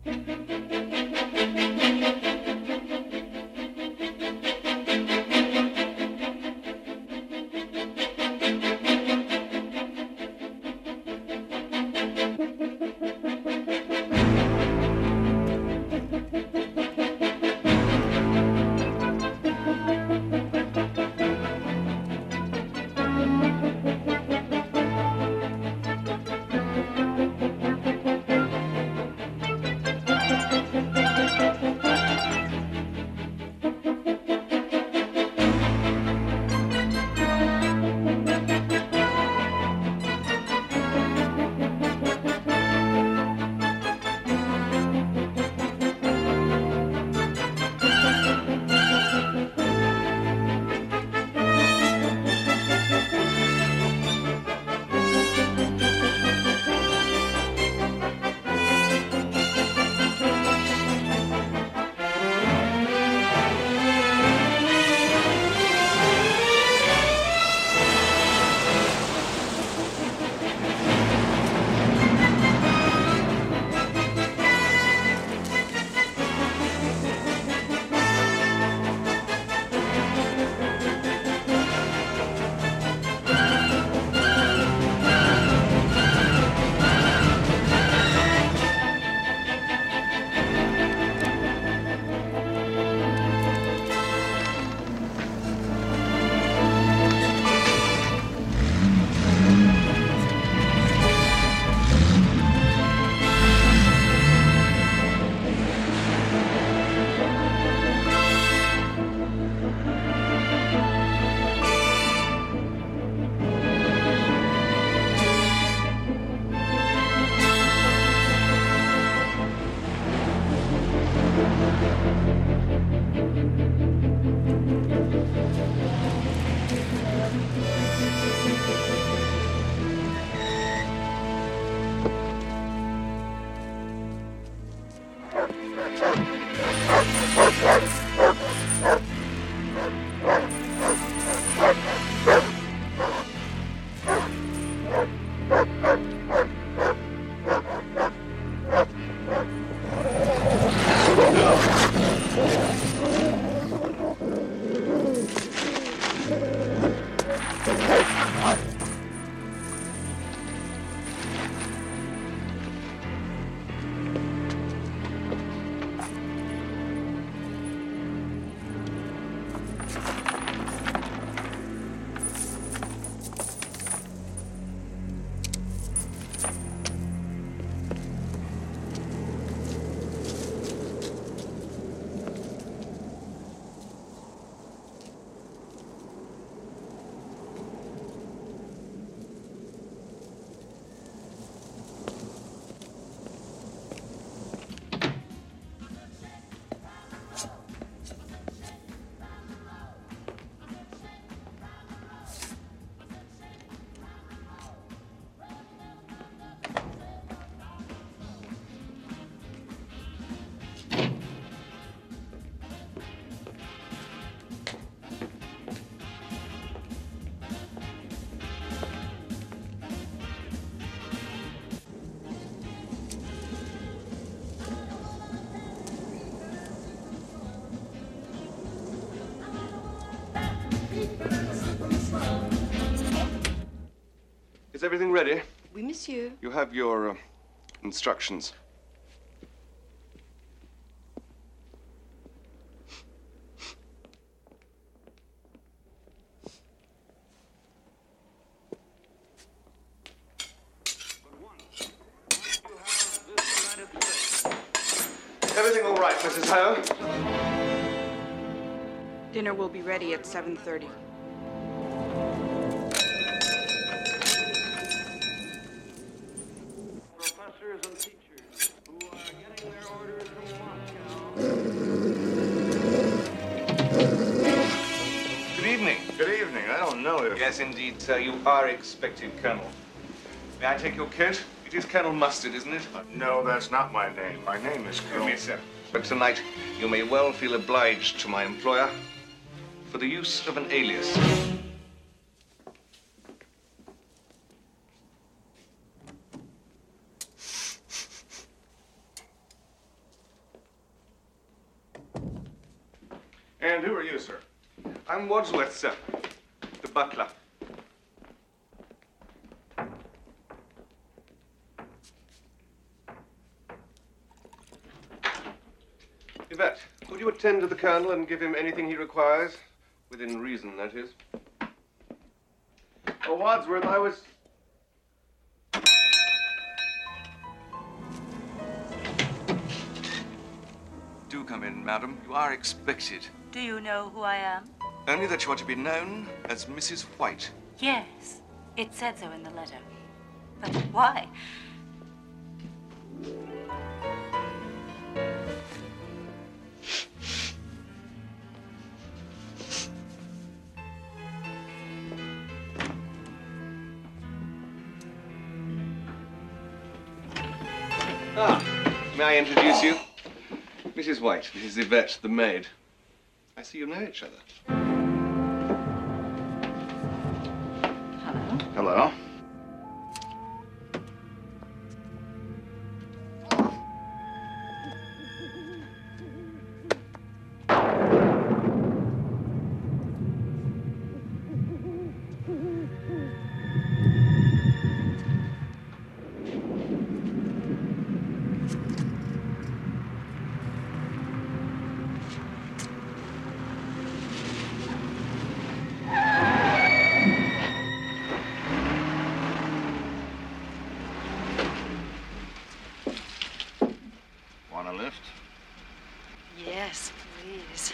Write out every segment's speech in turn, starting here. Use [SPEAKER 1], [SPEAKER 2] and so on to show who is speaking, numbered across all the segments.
[SPEAKER 1] Is everything ready?
[SPEAKER 2] Oui, monsieur.
[SPEAKER 1] You have your instructions. Everything all right, Mrs. Ho?
[SPEAKER 2] Dinner will be ready at 7:30.
[SPEAKER 3] Professors and teachers who are getting their orders from Moscow.
[SPEAKER 1] Good evening.
[SPEAKER 4] Good evening. I don't know if...
[SPEAKER 1] Yes, indeed, sir. You are expected, Colonel. May I take your coat? It is Colonel Mustard, isn't it?
[SPEAKER 4] No, that's not my name. My name is Colonel...
[SPEAKER 1] Yes, sir. But tonight, you may well feel obliged to my employer for the use of an alias.
[SPEAKER 4] And who are you, sir?
[SPEAKER 1] I'm Wadsworth, sir. The butler. Yvette, would you attend to the Colonel and give him anything he requires? Within reason, that is.
[SPEAKER 4] Oh, Wadsworth, I was...
[SPEAKER 1] Do come in, madam. You are expected.
[SPEAKER 5] Do you know who I am?
[SPEAKER 1] Only that you are to be known as Mrs. White.
[SPEAKER 5] Yes, it said so in the letter. But why?
[SPEAKER 1] Ah, may I introduce you? Mrs. White, this is Yvette, the maid. I see you know each other.
[SPEAKER 5] Hello.
[SPEAKER 4] Hello. Want a lift?
[SPEAKER 6] Yes, please.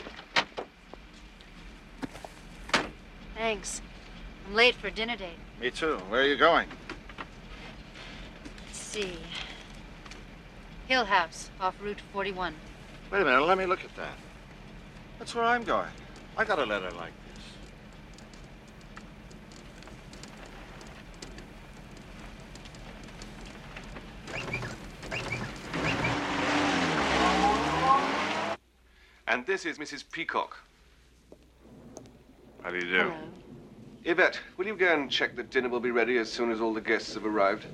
[SPEAKER 6] Thanks. I'm late for dinner date.
[SPEAKER 4] Me too. Where are you going?
[SPEAKER 6] Let's see. Hill House, off Route 41.
[SPEAKER 4] Wait a minute, let me look at that. That's where I'm going. I got a letter like this.
[SPEAKER 1] And this is Mrs. Peacock.
[SPEAKER 4] How do you do?
[SPEAKER 6] Hello.
[SPEAKER 1] Yvette, will you go and check that dinner will be ready as soon as all the guests have arrived?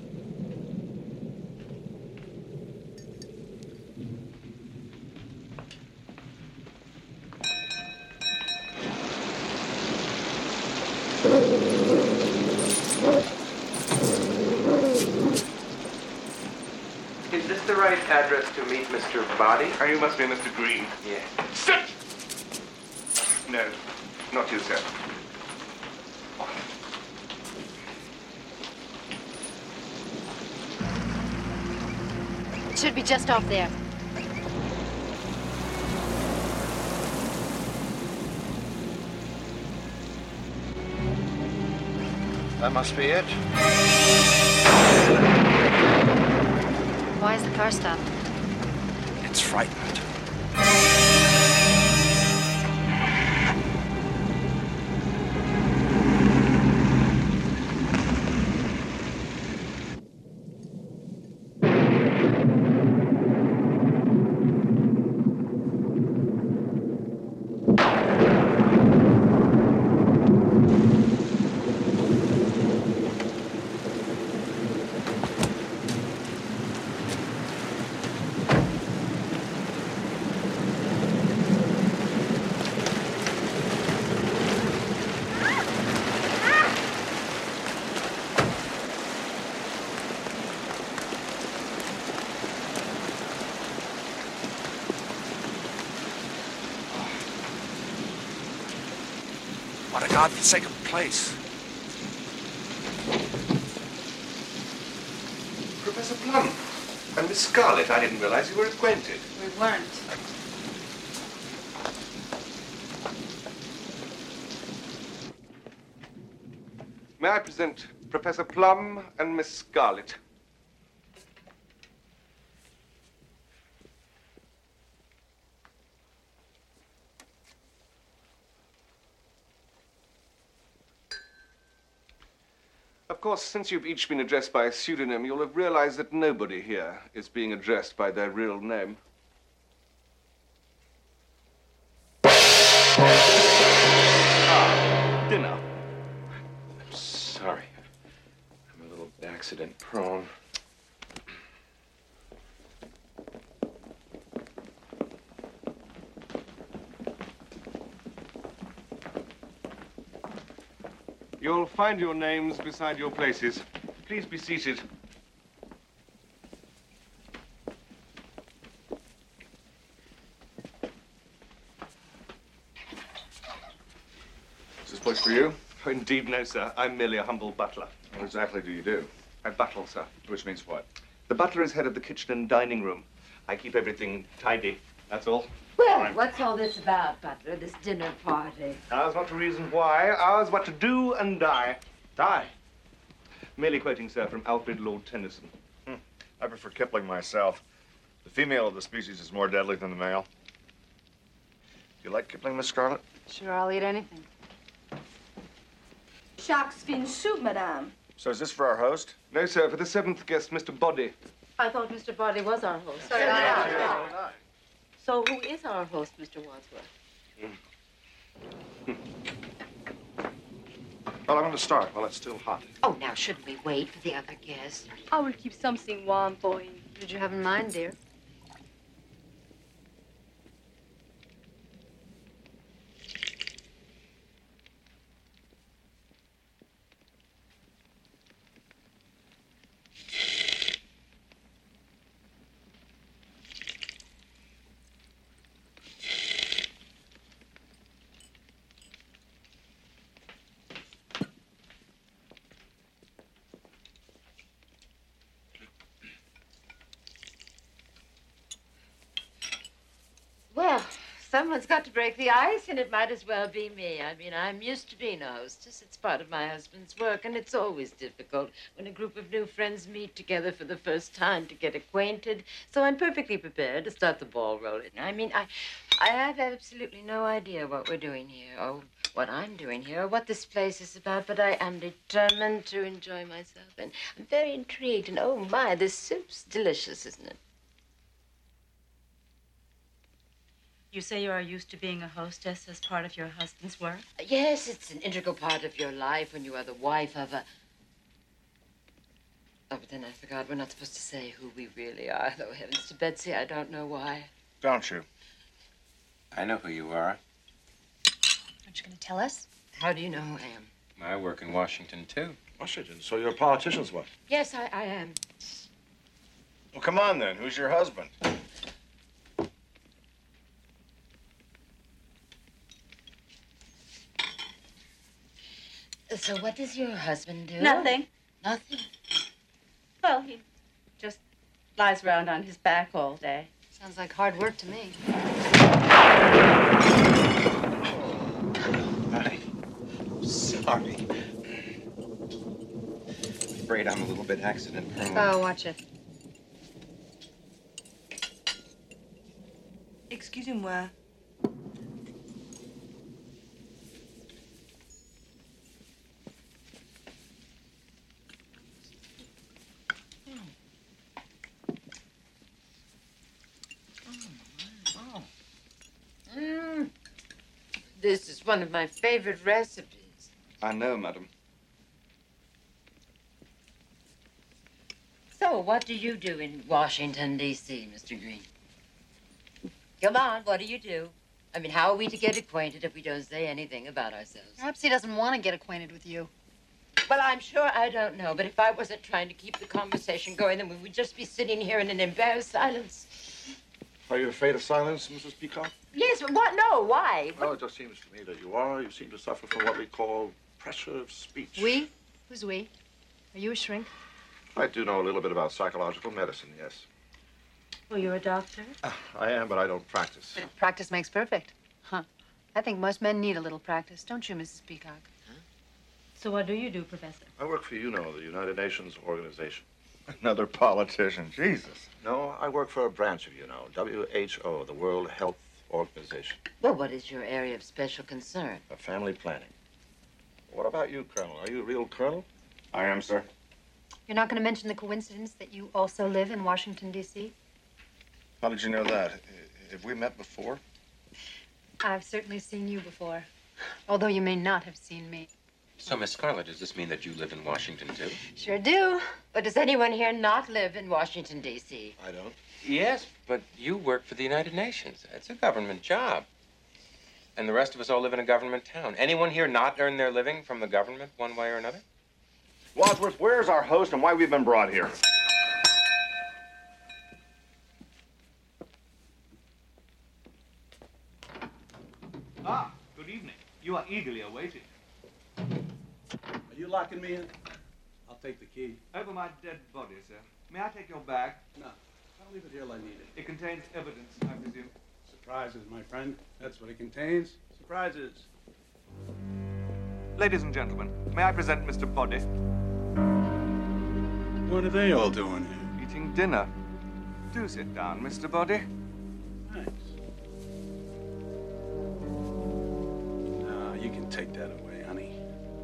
[SPEAKER 7] Is this the right address to meet Mr. Body?
[SPEAKER 1] Oh, you must be Mr. Green.
[SPEAKER 7] Yes.
[SPEAKER 1] Sit! No, not you, sir.
[SPEAKER 6] It should be just off there.
[SPEAKER 4] That must be it.
[SPEAKER 6] Why is the car stopped?
[SPEAKER 4] It's frightened.
[SPEAKER 8] What a godforsaken place.
[SPEAKER 1] Professor Plum and Miss Scarlett, I didn't realize you were acquainted.
[SPEAKER 2] We weren't.
[SPEAKER 1] May I present Professor Plum and Miss Scarlett? Of course, since you've each been addressed by a pseudonym, you'll have realized that nobody here is being addressed by their real name. Ah, dinner.
[SPEAKER 7] I'm sorry. I'm a little accident prone.
[SPEAKER 1] You'll find your names beside your places. Please be seated. Is this place for you?
[SPEAKER 8] Oh, indeed, no, sir. I'm merely a humble butler.
[SPEAKER 1] What exactly do you do?
[SPEAKER 8] I buttle, sir.
[SPEAKER 1] Which means what?
[SPEAKER 8] The butler is head of the kitchen and dining room. I keep everything tidy. That's all.
[SPEAKER 9] Well, what's all this about, Butler, this dinner party?
[SPEAKER 8] Ours not to reason why, ours what to do and die.
[SPEAKER 4] Die.
[SPEAKER 8] Merely quoting, sir, from Alfred Lord Tennyson.
[SPEAKER 4] I prefer Kipling myself. The female of the species is more deadly than the male. Do you like Kipling, Miss Scarlett?
[SPEAKER 6] Sure, I'll eat anything.
[SPEAKER 2] Shark's fin soup, madame.
[SPEAKER 4] So is this for our host?
[SPEAKER 8] No, sir, for the seventh guest, Mr. Body.
[SPEAKER 6] I thought Mr. Body was our host. So who is our host, Mr. Wadsworth?
[SPEAKER 4] Well, I'm going to start while it's still hot.
[SPEAKER 9] Oh, now, shouldn't we wait for the other guests?
[SPEAKER 6] I will keep something warm for you. Did you have in mind, dear?
[SPEAKER 9] Well, someone's got to break the ice, and it might as well be me. I mean, I'm used to being a hostess. It's part of my husband's work, and it's always difficult when a group of new friends meet together for the first time to get acquainted. So I'm perfectly prepared to start the ball rolling. I mean, I have absolutely no idea what we're doing here, or what I'm doing here, or what this place is about, but I am determined to enjoy myself, and I'm very intrigued, and oh my, this soup's delicious, isn't it?
[SPEAKER 5] You say you are used to being a hostess as part of your husband's work?
[SPEAKER 9] Yes, it's an integral part of your life when you are the wife of a... Oh, but then I forgot. We're not supposed to say who we really are. Though, heavens to Betsy, I don't know why.
[SPEAKER 4] Don't you?
[SPEAKER 10] I know who you are.
[SPEAKER 6] Aren't you going to tell us?
[SPEAKER 9] How do you know who I am?
[SPEAKER 10] I work in Washington, too.
[SPEAKER 4] Washington. So you're a politician's wife?
[SPEAKER 9] Yes, I am.
[SPEAKER 4] Well, come on then. Who's your husband?
[SPEAKER 9] So what does your husband do?
[SPEAKER 5] Nothing.
[SPEAKER 9] Nothing?
[SPEAKER 5] Well, he just lies around on his back all day.
[SPEAKER 6] Sounds like hard work to me.
[SPEAKER 10] I'm sorry. I'm afraid I'm a little bit accident prone.
[SPEAKER 6] Oh, watch it.
[SPEAKER 2] Excusez-moi.
[SPEAKER 9] This is one of my favorite recipes.
[SPEAKER 8] I know, madam.
[SPEAKER 9] So, what do you do in Washington, D.C., Mr. Green? Come on, what do you do? I mean, how are we to get acquainted if we don't say anything about ourselves?
[SPEAKER 6] Perhaps he doesn't want to get acquainted with you.
[SPEAKER 9] Well, I'm sure I don't know, but if I wasn't trying to keep the conversation going, then we would just be sitting here in an embarrassed silence.
[SPEAKER 4] Are you afraid of silence, Mrs. Peacock?
[SPEAKER 9] Yes, but what? No, why?
[SPEAKER 4] Well, it just seems to me that you are. You seem to suffer from what we call pressure of speech.
[SPEAKER 6] We? Who's we? Are you a shrink?
[SPEAKER 4] I do know a little bit about psychological medicine, yes.
[SPEAKER 5] Oh, you're a doctor?
[SPEAKER 4] I am, but I don't practice.
[SPEAKER 6] But practice makes perfect. Huh. I think most men need a little practice, don't you, Mrs. Peacock?
[SPEAKER 5] So what do you do, Professor?
[SPEAKER 4] I work for UNO, the United Nations Organization. Another politician, Jesus. No, I work for a branch of UNO, WHO, the World Health Organization.
[SPEAKER 9] Well, what is your area of special concern?
[SPEAKER 4] Family planning. What about you, Colonel? Are you a real colonel?
[SPEAKER 1] I am, sir.
[SPEAKER 6] You're not going to mention the coincidence that you also live in Washington, D.C.?
[SPEAKER 4] How did you know that? Have we met before?
[SPEAKER 6] I've certainly seen you before, although you may not have seen me.
[SPEAKER 10] So, Miss Scarlett, does this mean that you live in Washington, too?
[SPEAKER 9] Sure do. But does anyone here not live in Washington, D.C.?
[SPEAKER 4] I don't.
[SPEAKER 10] Yes, but you work for the United Nations. It's a government job. And the rest of us all live in a government town. Anyone here not earn their living from the government one way or another?
[SPEAKER 4] Wadsworth, where's our host and why we've been brought here?
[SPEAKER 8] Ah, good evening. You are eagerly awaited.
[SPEAKER 11] Are you locking me in? I'll take the key.
[SPEAKER 8] Over my dead body, sir. May I take your bag?
[SPEAKER 11] No. I'll leave it here till I need it.
[SPEAKER 8] It contains evidence, I presume.
[SPEAKER 11] Surprises, my friend. That's what it contains. Surprises.
[SPEAKER 8] Ladies and gentlemen, may I present Mr. Body?
[SPEAKER 11] What are they all doing here?
[SPEAKER 8] Eating dinner. Do sit down, Mr. Body.
[SPEAKER 11] Thanks. No, you can take that away, honey.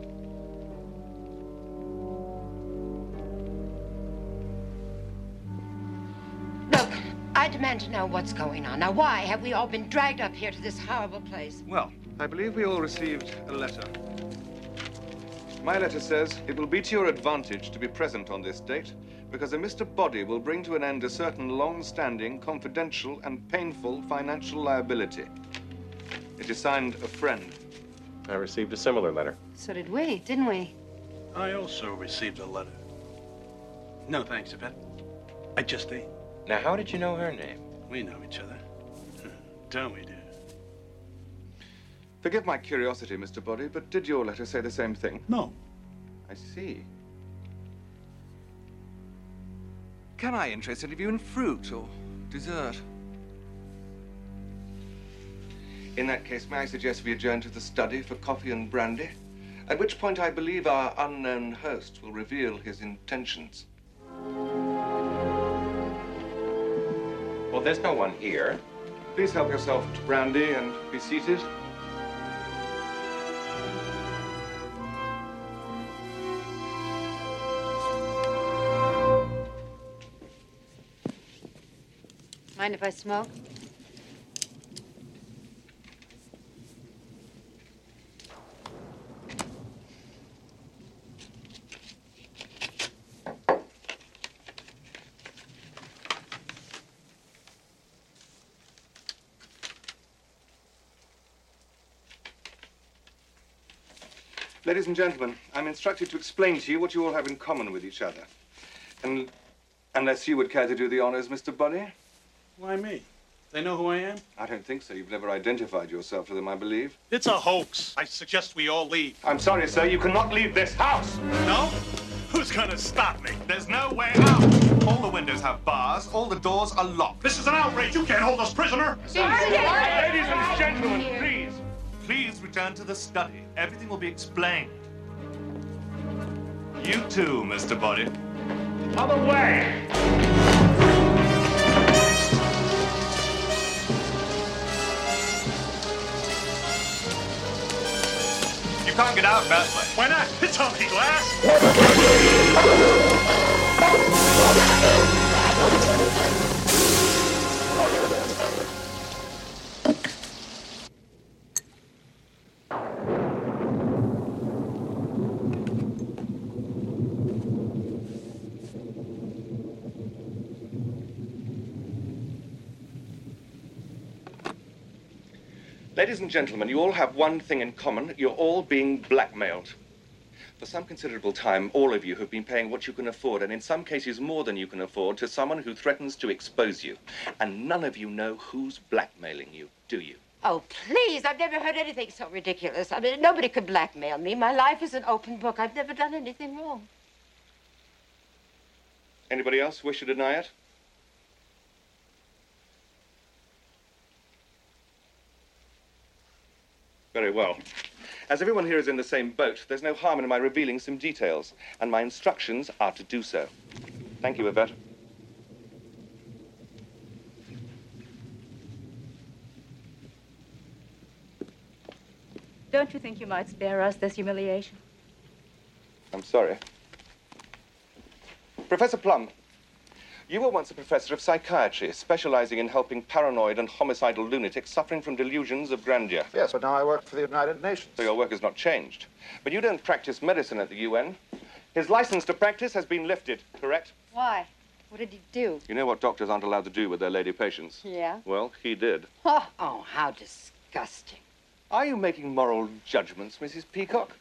[SPEAKER 9] Look, I demand to know what's going on. Now, why have we all been dragged up here to this horrible place?
[SPEAKER 1] Well, I believe we all received a letter. My letter says it will be to your advantage to be present on this date because a Mr. Body will bring to an end a certain long-standing, confidential, and painful financial liability. It is signed a friend.
[SPEAKER 10] I received a similar letter.
[SPEAKER 6] So did we, didn't we?
[SPEAKER 11] I also received a letter. No thanks, Yvette. I just ate.
[SPEAKER 10] Now, how did you know her name?
[SPEAKER 11] We know each other. Don't we, dear?
[SPEAKER 1] Forgive my curiosity, Mr. Body, but did your letter say the same thing?
[SPEAKER 11] No.
[SPEAKER 1] I see.
[SPEAKER 8] Can I interest any of you in fruit or dessert?
[SPEAKER 1] In that case, may I suggest we adjourn to the study for coffee and brandy? At which point I believe our unknown host will reveal his intentions.
[SPEAKER 10] Well, there's no one here.
[SPEAKER 1] Please help yourself to brandy and be seated.
[SPEAKER 6] Mind if I smoke?
[SPEAKER 1] Ladies and gentlemen, I'm instructed to explain to you what you all have in common with each other. And unless you would care to do the honors, Mr. Body?
[SPEAKER 11] Why me? They know who I am?
[SPEAKER 1] I don't think so. You've never identified yourself to them, I believe.
[SPEAKER 11] It's a hoax. I suggest we all leave.
[SPEAKER 1] I'm sorry, sir. You cannot leave this house.
[SPEAKER 11] No? Who's gonna stop me?
[SPEAKER 8] There's no way out. All the windows have bars. All the doors are locked.
[SPEAKER 11] This is an outrage. You can't hold us prisoner.
[SPEAKER 8] Ladies and gentlemen, please. Please return to the study. Everything will be explained. You too, Mr. Body. Other way! You can't get out that way.
[SPEAKER 11] Why not? It's only glass.
[SPEAKER 1] Ladies and gentlemen, you all have one thing in common. You're all being blackmailed. For some considerable time, all of you have been paying what you can afford, and in some cases more than you can afford, to someone who threatens to expose you. And none of you know who's blackmailing you, do you?
[SPEAKER 9] Oh, please, I've never heard anything so ridiculous. I mean, nobody could blackmail me. My life is an open book. I've never done anything wrong.
[SPEAKER 1] Anybody else wish to deny it? Very well. As everyone here is in the same boat, there's no harm in my revealing some details, and my instructions are to do so. Thank you, Yvette.
[SPEAKER 5] Don't you think you might spare us this humiliation?
[SPEAKER 1] I'm sorry. Professor Plum, you were once a professor of psychiatry, specializing in helping paranoid and homicidal lunatics suffering from delusions of grandeur.
[SPEAKER 4] Yes, but now I work for the United Nations.
[SPEAKER 1] So your work has not changed. But you don't practice medicine at the UN. His license to practice has been lifted, correct?
[SPEAKER 6] Why? What did he do?
[SPEAKER 1] You know what doctors aren't allowed to do with their lady patients?
[SPEAKER 6] Yeah?
[SPEAKER 1] Well, he did.
[SPEAKER 9] Oh, how disgusting.
[SPEAKER 1] Are you making moral judgments, Mrs. Peacock?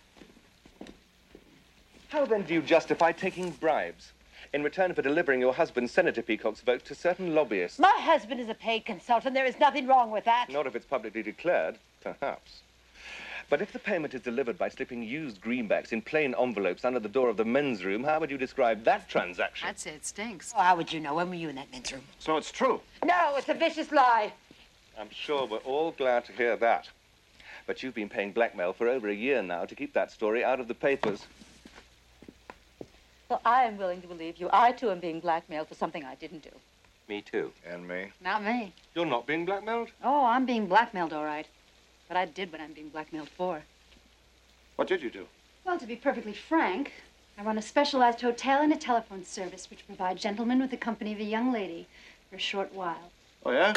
[SPEAKER 1] How then do you justify taking bribes in return for delivering your husband, Senator Peacock's vote to certain lobbyists?
[SPEAKER 12] My husband is a paid consultant. There is nothing wrong with that.
[SPEAKER 1] Not if it's publicly declared, perhaps. But if the payment is delivered by slipping used greenbacks in plain envelopes under the door of the men's room, how would you describe that transaction?
[SPEAKER 6] I'd say it stinks.
[SPEAKER 12] Oh, how would you know? When were you in that men's room?
[SPEAKER 1] So it's true.
[SPEAKER 12] No, it's a vicious lie.
[SPEAKER 1] I'm sure we're all glad to hear that. But you've been paying blackmail for over a year now to keep that story out of the papers.
[SPEAKER 5] Well, I am willing to believe you. I, too, am being blackmailed for something I didn't do.
[SPEAKER 10] Me too.
[SPEAKER 1] And me.
[SPEAKER 6] Not me.
[SPEAKER 1] You're not being blackmailed?
[SPEAKER 6] Oh, I'm being blackmailed, all right. But I did what I'm being blackmailed for.
[SPEAKER 1] What did you do?
[SPEAKER 6] Well, to be perfectly frank, I run a specialized hotel and a telephone service which provide gentlemen with the company of a young lady for a short while.
[SPEAKER 4] Oh, yeah?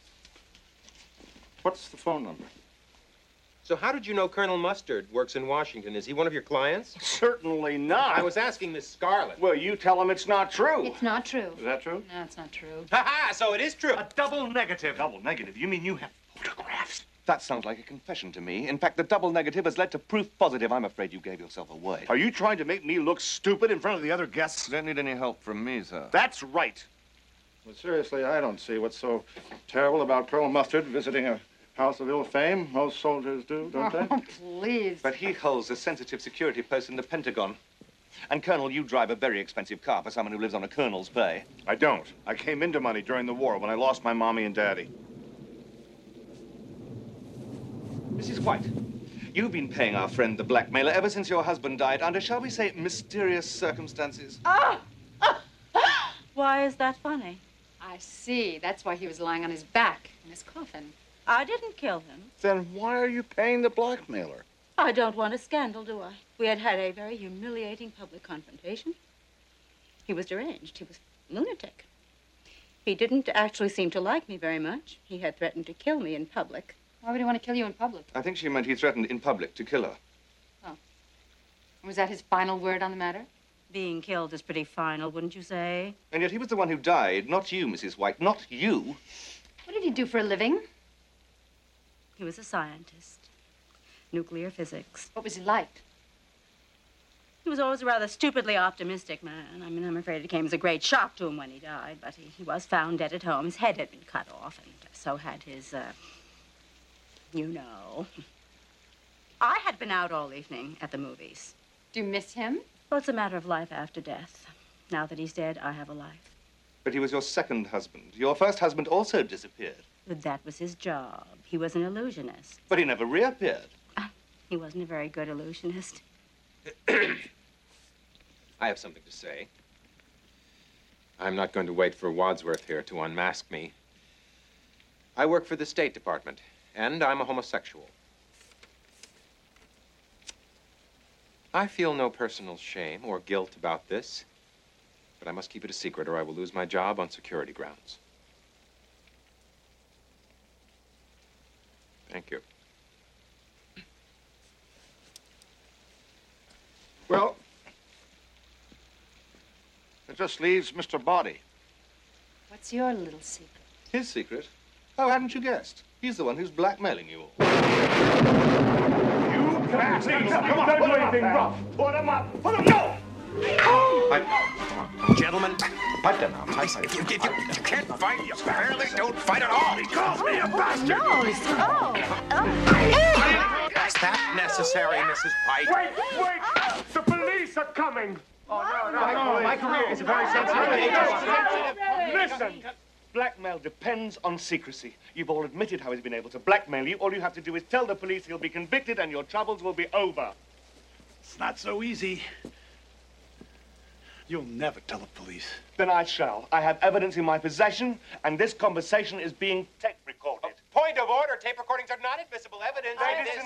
[SPEAKER 4] What's the phone number?
[SPEAKER 10] So how did you know Colonel Mustard works in Washington? Is he one of your clients?
[SPEAKER 4] Certainly not.
[SPEAKER 10] I was asking Miss Scarlett.
[SPEAKER 4] Well, you tell him it's not true.
[SPEAKER 6] It's not true.
[SPEAKER 4] Is that true?
[SPEAKER 6] No, it's not true.
[SPEAKER 10] Ha-ha! So it is true.
[SPEAKER 8] A double negative.
[SPEAKER 1] Double negative? You mean you have photographs? That sounds like a confession to me. In fact, the double negative has led to proof positive. I'm afraid you gave yourself away.
[SPEAKER 4] Are you trying to make me look stupid in front of the other guests?
[SPEAKER 1] Don't need any help from me, sir.
[SPEAKER 4] That's right. Well, seriously, I don't see what's so terrible about Colonel Mustard visiting a house of ill fame. Most soldiers do, don't they?
[SPEAKER 6] Oh, please.
[SPEAKER 1] But he holds a sensitive security post in the Pentagon. And, Colonel, you drive a very expensive car for someone who lives on a colonel's pay.
[SPEAKER 4] I don't. I came into money during the war when I lost my mommy and daddy.
[SPEAKER 1] Mrs. White, you've been paying our friend the blackmailer ever since your husband died under, shall we say, mysterious circumstances.
[SPEAKER 5] Why is that funny?
[SPEAKER 6] I see. That's why he was lying on his back in his coffin.
[SPEAKER 5] I didn't kill him.
[SPEAKER 4] Then why are you paying the blackmailer?
[SPEAKER 5] I don't want a scandal, do I? We had had a very humiliating public confrontation. He was deranged. He was lunatic. He didn't actually seem to like me very much. He had threatened to kill me in public.
[SPEAKER 6] Why would he want to kill you in public?
[SPEAKER 1] I think she meant he threatened in public to kill her.
[SPEAKER 6] Oh. Was that his final word on the matter?
[SPEAKER 5] Being killed is pretty final, wouldn't you say?
[SPEAKER 1] And yet he was the one who died, not you, Mrs. White, not you.
[SPEAKER 6] What did he do for a living?
[SPEAKER 5] He was a scientist. Nuclear physics.
[SPEAKER 6] What was he like?
[SPEAKER 5] He was always a rather stupidly optimistic man. I mean, I'm afraid it came as a great shock to him when he died, but he was found dead at home. His head had been cut off, and so had his, you know. I had been out all evening at the movies.
[SPEAKER 6] Do you miss him?
[SPEAKER 5] Well, it's a matter of life after death. Now that he's dead, I have a life.
[SPEAKER 1] But he was your second husband. Your first husband also disappeared.
[SPEAKER 5] But that was his job. He was an illusionist.
[SPEAKER 1] But he never reappeared.
[SPEAKER 5] He wasn't a very good illusionist.
[SPEAKER 10] I have something to say. I'm not going to wait for Wadsworth here to unmask me. I work for the State Department, and I'm a homosexual. I feel no personal shame or guilt about this, but I must keep it a secret or I will lose my job on security grounds. Thank you.
[SPEAKER 4] Well, it just leaves Mr. Body.
[SPEAKER 6] What's your little secret?
[SPEAKER 1] His secret? Oh, hadn't you guessed? He's the one who's blackmailing you all.
[SPEAKER 8] Don't do anything rough. Put him up. Put him up.
[SPEAKER 10] Gentlemen,
[SPEAKER 4] Pipe down now. Pipe.
[SPEAKER 10] you can't fight. You apparently don't fight at all.
[SPEAKER 8] He calls me a bastard.
[SPEAKER 10] Is that necessary, Mrs. Pike?
[SPEAKER 8] Wait. The police are coming.
[SPEAKER 3] Oh, no. My career is a very sensitive.
[SPEAKER 8] Listen.
[SPEAKER 1] Blackmail depends on secrecy. You've all admitted how he's been able to blackmail you. All you have to do is tell the police he'll be convicted and your troubles will be over.
[SPEAKER 11] It's not so easy. You'll never tell the police.
[SPEAKER 1] Then I shall. I have evidence in my possession, and this conversation is being tape recorded.
[SPEAKER 10] Point of order. Tape recordings are not admissible evidence.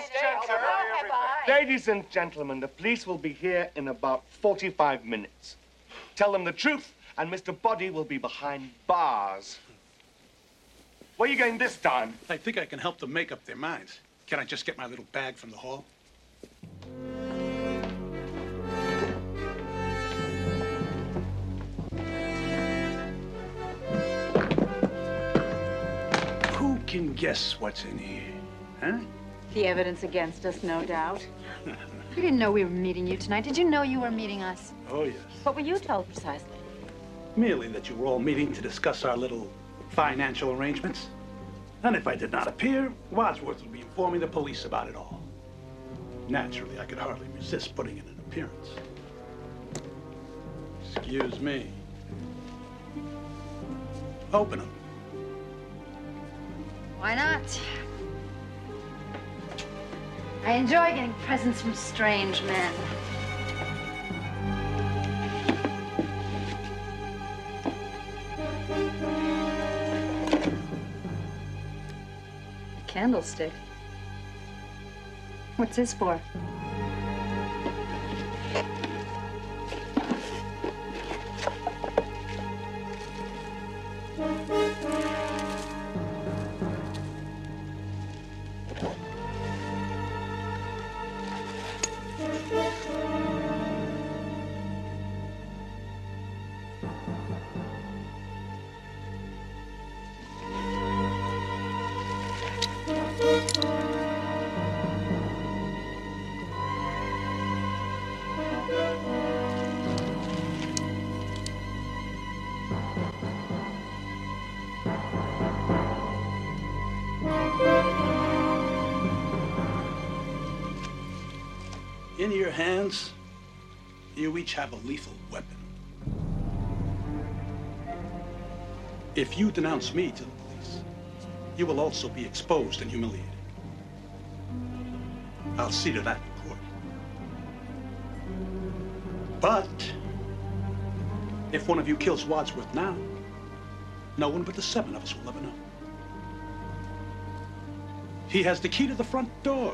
[SPEAKER 1] Ladies and gentlemen, the police will be here in about 45 minutes. Tell them the truth, and Mr. Body will be behind bars. Where are you going this time?
[SPEAKER 11] I think I can help them make up their minds. Can I just get my little bag from the hall? Who can guess what's in here, huh?
[SPEAKER 5] The evidence against us, no doubt.
[SPEAKER 6] We didn't know we were meeting you tonight. Did you know you were meeting us?
[SPEAKER 11] Oh, yes.
[SPEAKER 5] What were you told precisely?
[SPEAKER 11] Merely that you were all meeting to discuss our little financial arrangements. And if I did not appear, Wadsworth would be informing the police about it all. Naturally, I could hardly resist putting in an appearance. Excuse me. Open them.
[SPEAKER 6] Why not? I enjoy getting presents from strange men. A candlestick. What's this for?
[SPEAKER 11] In your hands, you each have a lethal weapon. If you denounce me to the police, you will also be exposed and humiliated. I'll see to that in court. But if one of you kills Wadsworth now, no one but the 7 of us will ever know. He has the key to the front door.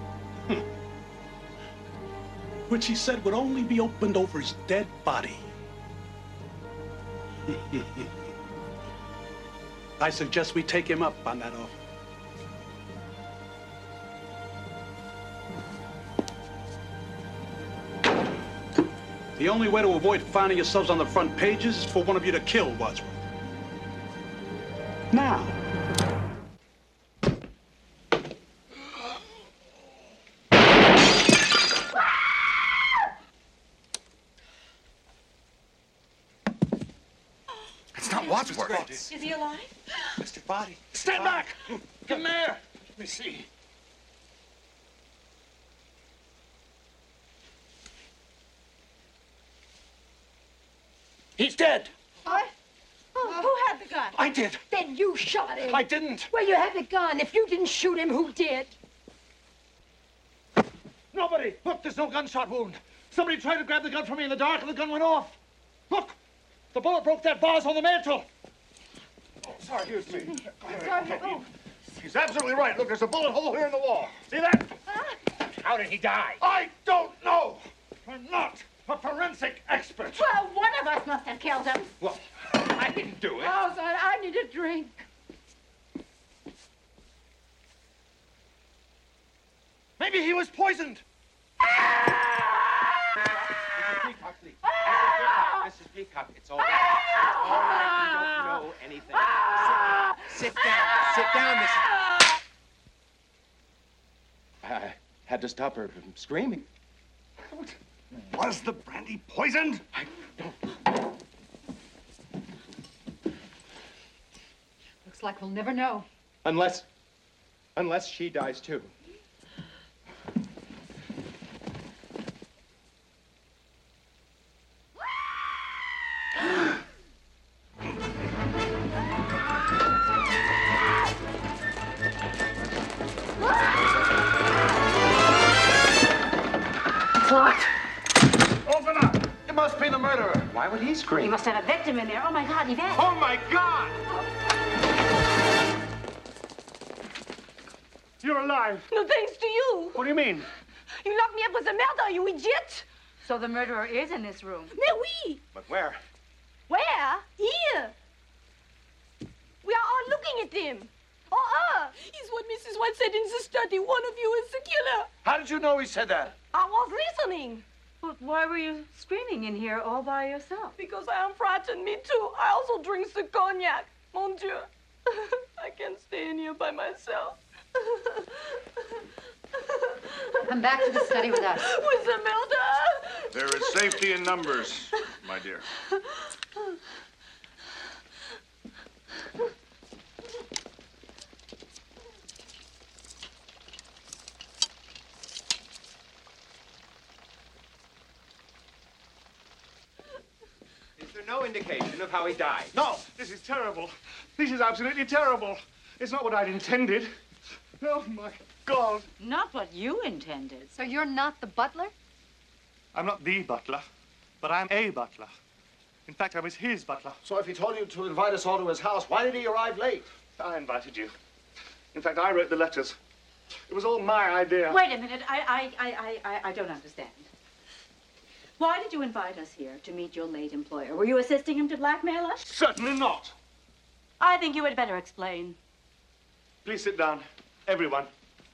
[SPEAKER 11] Which he said would only be opened over his dead body. I suggest we take him up on that offer. The only way to avoid finding yourselves on the front pages is for one of you to kill Wadsworth. Now.
[SPEAKER 8] Wadsworth.
[SPEAKER 12] Is he alive?
[SPEAKER 8] Mr. Body. Stand back! Come there! Let me see. He's dead.
[SPEAKER 12] What? Oh, who had the gun?
[SPEAKER 8] I did.
[SPEAKER 12] Then you shot him.
[SPEAKER 8] I didn't.
[SPEAKER 12] Well, you had the gun. If you didn't shoot him, who did?
[SPEAKER 8] Nobody. Look, there's no gunshot wound. Somebody tried to grab the gun from me in the dark and the gun went off. Look, the bullet broke that vase on the mantel. Oh, sorry, here's me.
[SPEAKER 12] Sergeant, oh.
[SPEAKER 8] He's absolutely right. Look, there's a bullet hole here in the wall. See that?
[SPEAKER 3] How did he die?
[SPEAKER 8] I don't know. I'm not a forensic expert.
[SPEAKER 12] Well, one of us must have killed him.
[SPEAKER 8] Well, I didn't do it.
[SPEAKER 12] Oh, son, I need a drink.
[SPEAKER 8] Maybe he was poisoned.
[SPEAKER 10] Mrs. Peacock, please. Mrs. Peacock, it's all right. It's all right. You don't know anything. Sit down. Sit down, Mrs. I had to stop her from screaming.
[SPEAKER 8] Was the brandy poisoned?
[SPEAKER 10] I don't.
[SPEAKER 6] Looks like we'll never know.
[SPEAKER 10] Unless she dies too.
[SPEAKER 8] Open up! It must be the murderer.
[SPEAKER 10] Why would he scream?
[SPEAKER 5] He must have a victim in there. Oh, my God, Yvette.
[SPEAKER 8] Oh, my God! You're alive.
[SPEAKER 12] No thanks to you.
[SPEAKER 8] What do you mean?
[SPEAKER 12] You locked me up with a murder, you idiot.
[SPEAKER 5] So the murderer is in this room.
[SPEAKER 12] Mais oui.
[SPEAKER 10] But where?
[SPEAKER 12] Where? Here. We are all looking at him. He's what Mrs. White said in the study. One of you is the killer.
[SPEAKER 8] How did you know he said that?
[SPEAKER 12] I was listening.
[SPEAKER 5] But why were you screaming in here all by yourself?
[SPEAKER 12] Because I am frightened. Me too. I also drink the cognac. Mon Dieu. I can't stay in here by myself.
[SPEAKER 6] Come back to the study with us.
[SPEAKER 12] With Imelda.
[SPEAKER 4] There is safety in numbers, my dear.
[SPEAKER 10] Is there no indication of how he died?
[SPEAKER 8] No, this is terrible. This is absolutely terrible. It's not what I'd intended. Oh, my God.
[SPEAKER 5] Not what you intended.
[SPEAKER 6] So you're not the butler?
[SPEAKER 8] I'm not the butler, but I'm a butler. In fact, I was his butler.
[SPEAKER 13] So if he told you to invite us all to his house, why did he arrive late?
[SPEAKER 8] I invited you. In fact, I wrote the letters. It was all my idea.
[SPEAKER 5] Wait a minute. I don't understand. Why did you invite us here to meet your late employer? Were you assisting him to blackmail us?
[SPEAKER 8] Certainly not.
[SPEAKER 5] I think you had better explain.
[SPEAKER 8] Please sit down, everyone.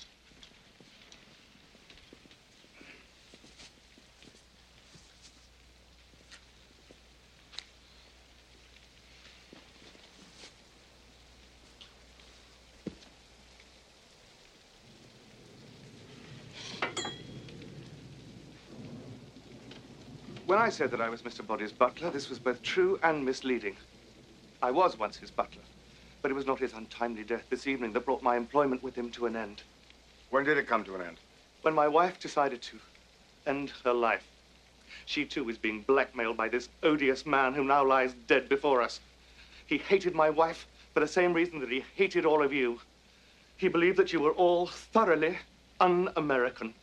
[SPEAKER 8] When I said that I was Mr. Body's butler, this was both true and misleading. I was once his butler, but it was not his untimely death this evening that brought my employment with him to an end.
[SPEAKER 4] When did it come to an end?
[SPEAKER 8] When my wife decided to end her life. She, too, is being blackmailed by this odious man who now lies dead before us. He hated my wife for the same reason that he hated all of you. He believed that you were all thoroughly un-American.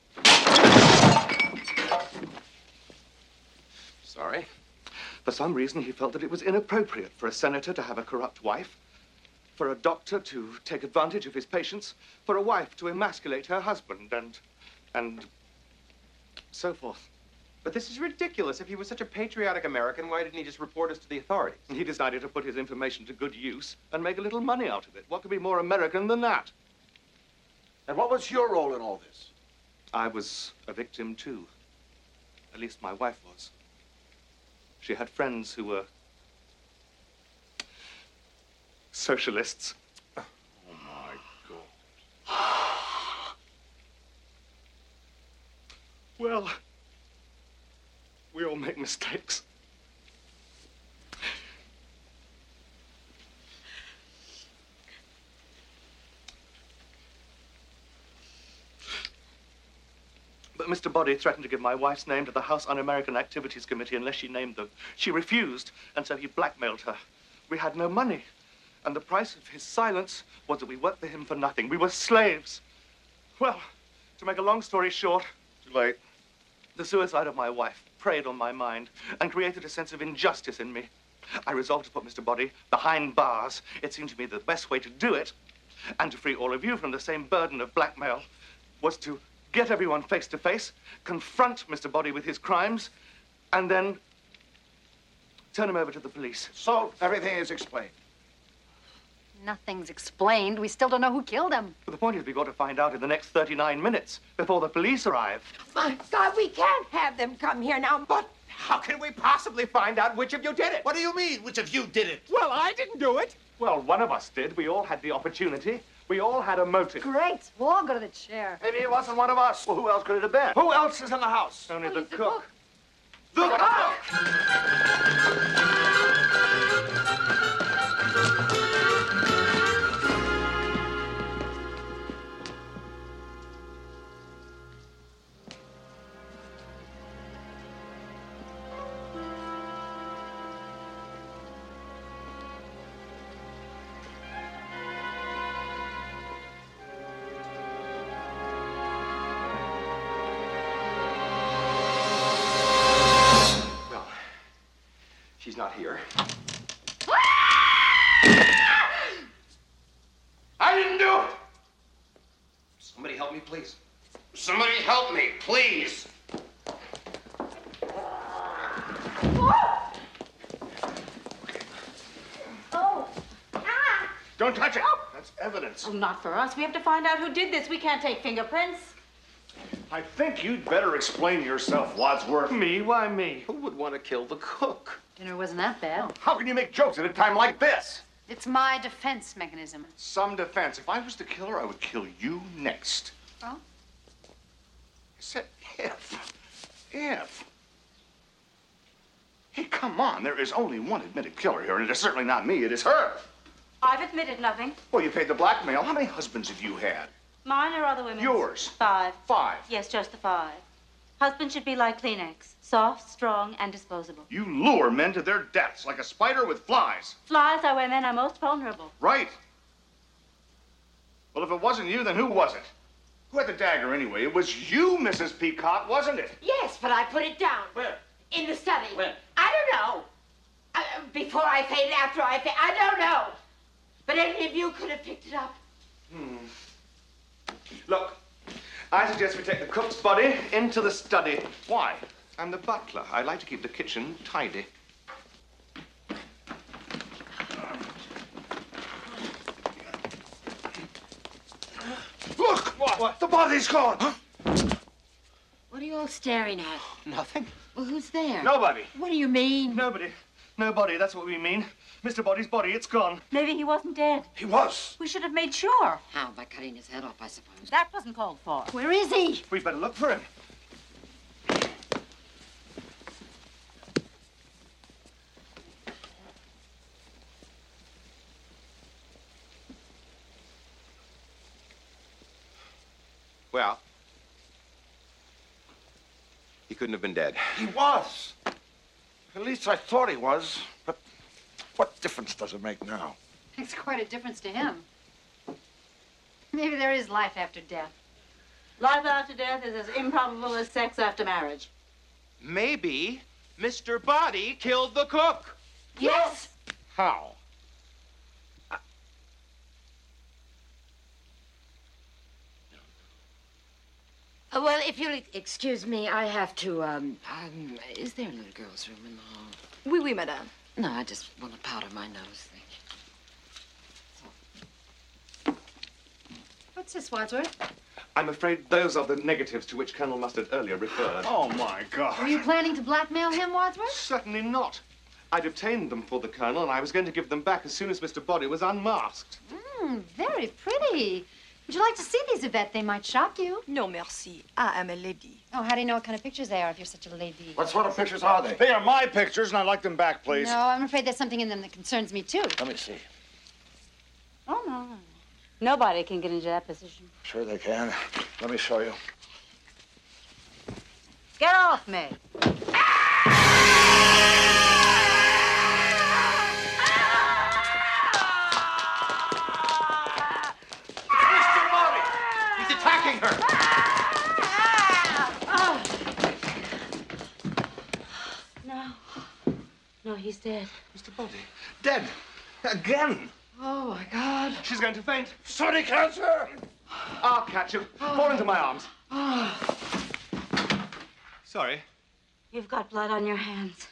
[SPEAKER 10] Sorry.
[SPEAKER 8] For some reason, he felt that it was inappropriate for a senator to have a corrupt wife, for a doctor to take advantage of his patients, for a wife to emasculate her husband, and so forth.
[SPEAKER 10] But this is ridiculous. If he was such a patriotic American, why didn't he just report us to the authorities?
[SPEAKER 8] He decided to put his information to good use and make a little money out of it. What could be more American than that?
[SPEAKER 13] And what was your role in all this?
[SPEAKER 8] I was a victim, too. At least my wife was. She had friends who were socialists.
[SPEAKER 4] Oh, my God.
[SPEAKER 8] Well, we all make mistakes. But Mr. Body threatened to give my wife's name to the House Un-American Activities Committee unless she named them. She refused, and so he blackmailed her. We had no money, and the price of his silence was that we worked for him for nothing. We were slaves. Well, to make a long story short,
[SPEAKER 4] Too late.
[SPEAKER 8] the suicide of my wife preyed on my mind and created a sense of injustice in me. I resolved to put Mr. Body behind bars. It seemed to me the best way to do it, and to free all of you from the same burden of blackmail, was to get everyone face to face, confront Mr. Body with his crimes, and then turn him over to the police.
[SPEAKER 13] So everything is explained.
[SPEAKER 6] Nothing's explained. We still don't know who killed him.
[SPEAKER 8] But the point is, we've got to find out in the next 39 minutes before the police arrive.
[SPEAKER 12] My God, we can't have them come here now.
[SPEAKER 10] But how can we possibly find out which of you did it?
[SPEAKER 13] What do you mean, which of you did it?
[SPEAKER 10] Well, I didn't do it.
[SPEAKER 8] Well, one of us did. We all had the opportunity. We all had a motive.
[SPEAKER 6] Great. We'll all go to the chair.
[SPEAKER 13] Maybe it wasn't one of us. Well, who else could it have been? Who else is in the house?
[SPEAKER 8] Only the cook.
[SPEAKER 13] The cook!
[SPEAKER 10] She's not here.
[SPEAKER 13] I didn't do it!
[SPEAKER 10] Somebody help me, please.
[SPEAKER 13] Somebody help me, please.
[SPEAKER 12] Oh.
[SPEAKER 13] Don't touch it. That's evidence.
[SPEAKER 5] Oh, not for us. We have to find out who did this. We can't take fingerprints.
[SPEAKER 13] I think you'd better explain yourself, Wadsworth.
[SPEAKER 8] Me? Why me?
[SPEAKER 10] Who would want to kill the cook?
[SPEAKER 6] Dinner wasn't that bad.
[SPEAKER 13] How can you make jokes at a time like this?
[SPEAKER 6] It's my defense mechanism.
[SPEAKER 13] Some defense. If I was to kill her, I would kill you next.
[SPEAKER 6] Oh?
[SPEAKER 13] said if. If. Hey, come on. There is only one admitted killer here, and it is certainly not me. It is her.
[SPEAKER 5] I've admitted nothing.
[SPEAKER 13] Well, you paid the blackmail. How many husbands have you had?
[SPEAKER 5] Mine or other women's?
[SPEAKER 13] Yours.
[SPEAKER 5] 5.
[SPEAKER 13] 5.
[SPEAKER 5] Yes, just the 5. Husbands should be like Kleenex. Soft, strong, and disposable.
[SPEAKER 13] You lure men to their deaths like a spider with flies.
[SPEAKER 5] Flies are where men are most vulnerable.
[SPEAKER 13] Right. Well, if it wasn't you, then who was it? Who had the dagger anyway? It was you, Mrs. Peacock, wasn't it?
[SPEAKER 9] Yes, but I put it down.
[SPEAKER 13] Where?
[SPEAKER 9] In the study.
[SPEAKER 13] When?
[SPEAKER 9] I don't know. Before I fainted, after I fainted. I don't know. But any of you could have picked it up.
[SPEAKER 8] Look, I suggest we take the cook's body into the study.
[SPEAKER 13] Why?
[SPEAKER 8] I'm the butler. I like to keep the kitchen tidy.
[SPEAKER 13] Look! What? The body's gone! Huh?
[SPEAKER 9] What are you all staring at?
[SPEAKER 8] Nothing.
[SPEAKER 9] Well, who's there?
[SPEAKER 8] Nobody.
[SPEAKER 9] What do you mean?
[SPEAKER 8] Nobody. Nobody, that's what we mean. Mr. Body's body, it's gone.
[SPEAKER 5] Maybe he wasn't dead.
[SPEAKER 13] He was.
[SPEAKER 5] We should have made sure.
[SPEAKER 9] How? By cutting his head off, I suppose.
[SPEAKER 5] That wasn't called for.
[SPEAKER 9] Where is he?
[SPEAKER 8] We'd better look for him.
[SPEAKER 10] Well, he couldn't have been dead.
[SPEAKER 4] He was. At least I thought he was. But what difference does it make now?
[SPEAKER 6] Makes quite a difference to him. Maybe there is life after death.
[SPEAKER 5] Life after death is as improbable as sex after marriage.
[SPEAKER 10] Maybe Mr. Body killed the cook.
[SPEAKER 5] Yes!
[SPEAKER 4] How?
[SPEAKER 9] Well, if you'll excuse me, I have to, is there a little girl's room in the hall?
[SPEAKER 2] Oui, oui, madame.
[SPEAKER 9] No, I just want to powder my nose, thank you.
[SPEAKER 6] What's this, Wadsworth?
[SPEAKER 8] I'm afraid those are the negatives to which Colonel Mustard earlier referred.
[SPEAKER 13] Oh, my God.
[SPEAKER 6] Were you planning to blackmail him, Wadsworth?
[SPEAKER 8] Certainly not. I'd obtained them for the Colonel, and I was going to give them back as soon as Mr. Body was unmasked.
[SPEAKER 6] Very pretty. Would you like to see these, Yvette? They might shock you.
[SPEAKER 2] No, merci. I am a lady.
[SPEAKER 6] Oh, how do you know what kind of pictures they are if you're such a lady?
[SPEAKER 4] What sort of pictures are they?
[SPEAKER 13] They are my pictures, and I'd like them back, please.
[SPEAKER 6] No, I'm afraid there's something in them that concerns me, too.
[SPEAKER 4] Let me see.
[SPEAKER 5] Oh, no. Nobody can get into that position.
[SPEAKER 4] Sure they can. Let me show you.
[SPEAKER 5] Get off me.
[SPEAKER 10] Mr. Body! He's attacking her!
[SPEAKER 5] No, he's dead.
[SPEAKER 8] Mr. Body, dead. Again.
[SPEAKER 6] Oh, my God.
[SPEAKER 8] She's going to faint.
[SPEAKER 13] Sonny cancer!
[SPEAKER 8] I'll catch you. Fall into my arms. Sorry.
[SPEAKER 5] You've got blood on your hands.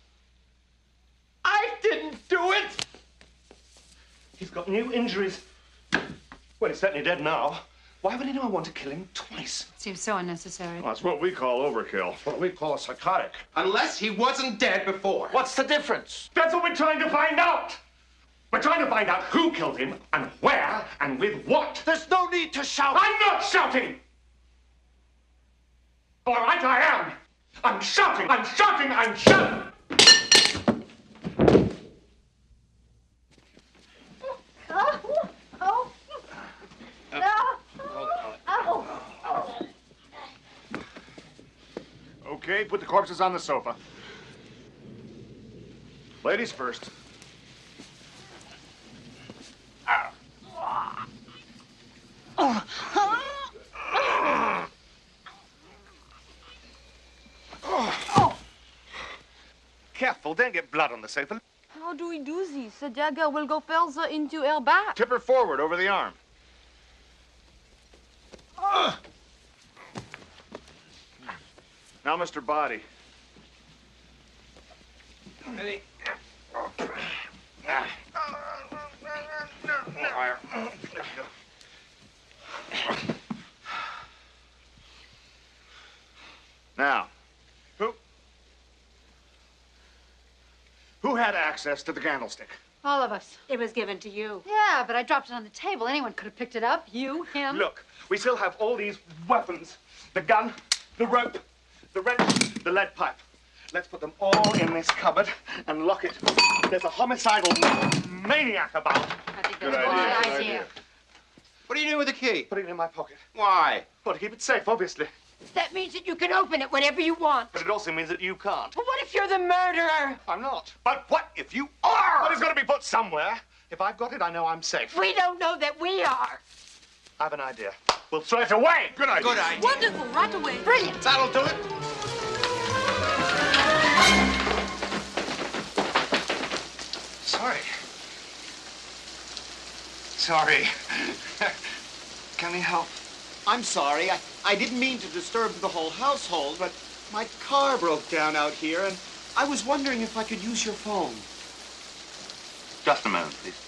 [SPEAKER 8] I didn't do it! He's got new injuries. Well, he's certainly dead now. Why would anyone want to kill him twice?
[SPEAKER 6] Seems so unnecessary.
[SPEAKER 13] Well, that's what we call overkill.
[SPEAKER 4] What we call a psychotic.
[SPEAKER 10] Unless he wasn't dead before.
[SPEAKER 4] What's the difference?
[SPEAKER 13] That's what we're trying to find out. We're trying to find out who killed him and where and with what.
[SPEAKER 4] There's no need to shout.
[SPEAKER 13] I'm not shouting! All right, I am. I'm shouting, I'm shouting, I'm shouting! Okay, put the corpses on the sofa. Ladies first.
[SPEAKER 8] Careful, don't get blood on the sofa.
[SPEAKER 12] How do we do this? The dagger will go further into her back.
[SPEAKER 13] Tip her forward over the arm. Now, Mr. Body. Now, who had access to the candlestick?
[SPEAKER 6] All of us.
[SPEAKER 5] It was given to you.
[SPEAKER 6] Yeah, but I dropped it on the table. Anyone could have picked it up. You, him.
[SPEAKER 8] Look, we still have all these weapons. The gun, the rope, the wrench, the lead pipe. Let's put them all in this cupboard and lock it. There's a homicidal maniac about.
[SPEAKER 9] I think
[SPEAKER 4] Good
[SPEAKER 9] that's a
[SPEAKER 4] idea,
[SPEAKER 9] good
[SPEAKER 4] good
[SPEAKER 9] idea.
[SPEAKER 4] idea.
[SPEAKER 10] What are you doing with the key?
[SPEAKER 8] Putting it in my pocket.
[SPEAKER 10] Why?
[SPEAKER 8] Well, to keep it safe, obviously.
[SPEAKER 12] That means that you can open it whenever you want.
[SPEAKER 8] But it also means that you can't.
[SPEAKER 12] But what if you're the murderer?
[SPEAKER 8] I'm not. But what if you are? Well, it's got to be put somewhere. If I've got it, I know I'm safe.
[SPEAKER 12] We don't know that we are.
[SPEAKER 8] I have an idea. We'll throw it away. Good idea.
[SPEAKER 10] Good idea.
[SPEAKER 12] Wonderful, right away. Brilliant.
[SPEAKER 10] That'll do it.
[SPEAKER 8] Sorry. Sorry. Can we help?
[SPEAKER 14] I'm sorry. I didn't mean to disturb the whole household, but my car broke down out here, and I was wondering if I could use your phone.
[SPEAKER 8] Just a moment, please.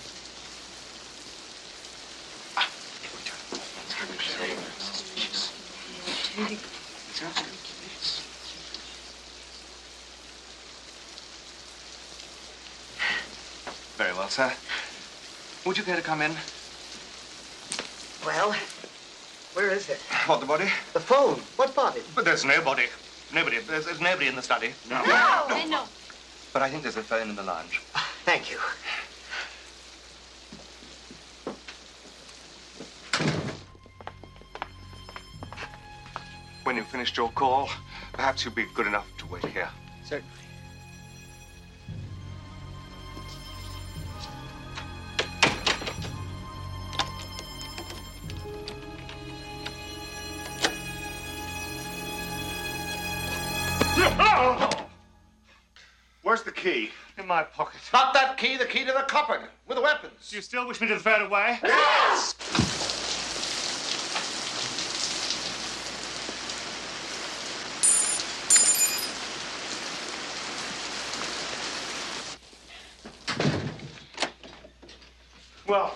[SPEAKER 8] Very well, sir. Would you care to come in?
[SPEAKER 14] Well, where is it?
[SPEAKER 8] What, the body?
[SPEAKER 14] The phone. What body?
[SPEAKER 8] But there's nobody. Nobody. There's nobody in the study. No.
[SPEAKER 12] No.
[SPEAKER 8] But I think there's a phone in the lounge.
[SPEAKER 14] Thank you.
[SPEAKER 8] When you've finished your call, perhaps you'll be good enough to wait here.
[SPEAKER 10] Certainly.
[SPEAKER 8] Where's the key? In my pocket.
[SPEAKER 4] Not that key, the key to the cupboard with the weapons.
[SPEAKER 8] Do you still wish me to throw it away?
[SPEAKER 4] Yes!
[SPEAKER 8] Well,